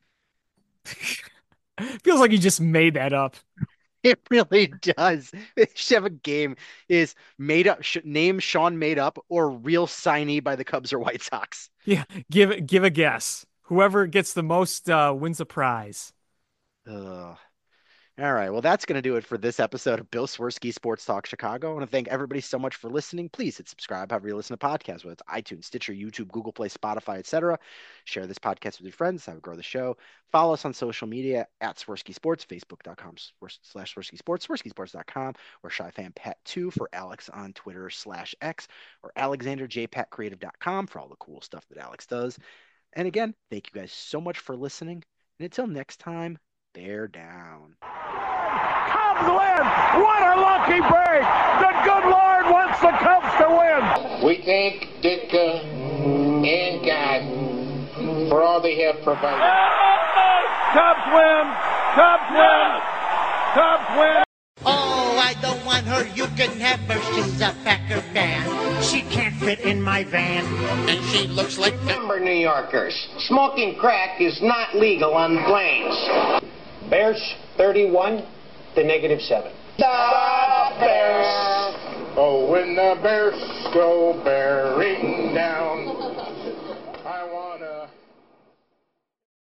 Feels like you just made that up. It really does. They should have a game is made up name Sean made up or real signee by the Cubs or White Sox. Yeah, give a guess. Whoever gets the most wins a prize. Ugh. All right. Well, that's going to do it for this episode of Bill Swirsky Sports Talk Chicago. I want to thank everybody so much for listening. Please hit subscribe however you listen to podcasts, whether it's iTunes, Stitcher, YouTube, Google Play, Spotify, etc. Share this podcast with your friends. That would grow the show. Follow us on social media at Swirsky Sports, Facebook.com/Swirsky Sports, SwirskySports.com, or ShyFanPat2 for Alex on Twitter/X, or AlexanderJPatCreative.com for all the cool stuff that Alex does. And again, thank you guys so much for listening. And until next time, bear down. Cubs win! What a look lucky break. The good Lord wants the Cubs to win. We thank Ditka and God for all they have provided. Cubs win. Cubs win. Cubs win. Oh, I don't want her. You can have her. She's a Packer fan. She can't fit in my van. And she looks like Remember, New Yorkers, smoking crack is not legal on planes. Bears 31 to -7. the Bears. Oh, when the Bears go bearing down, I wanna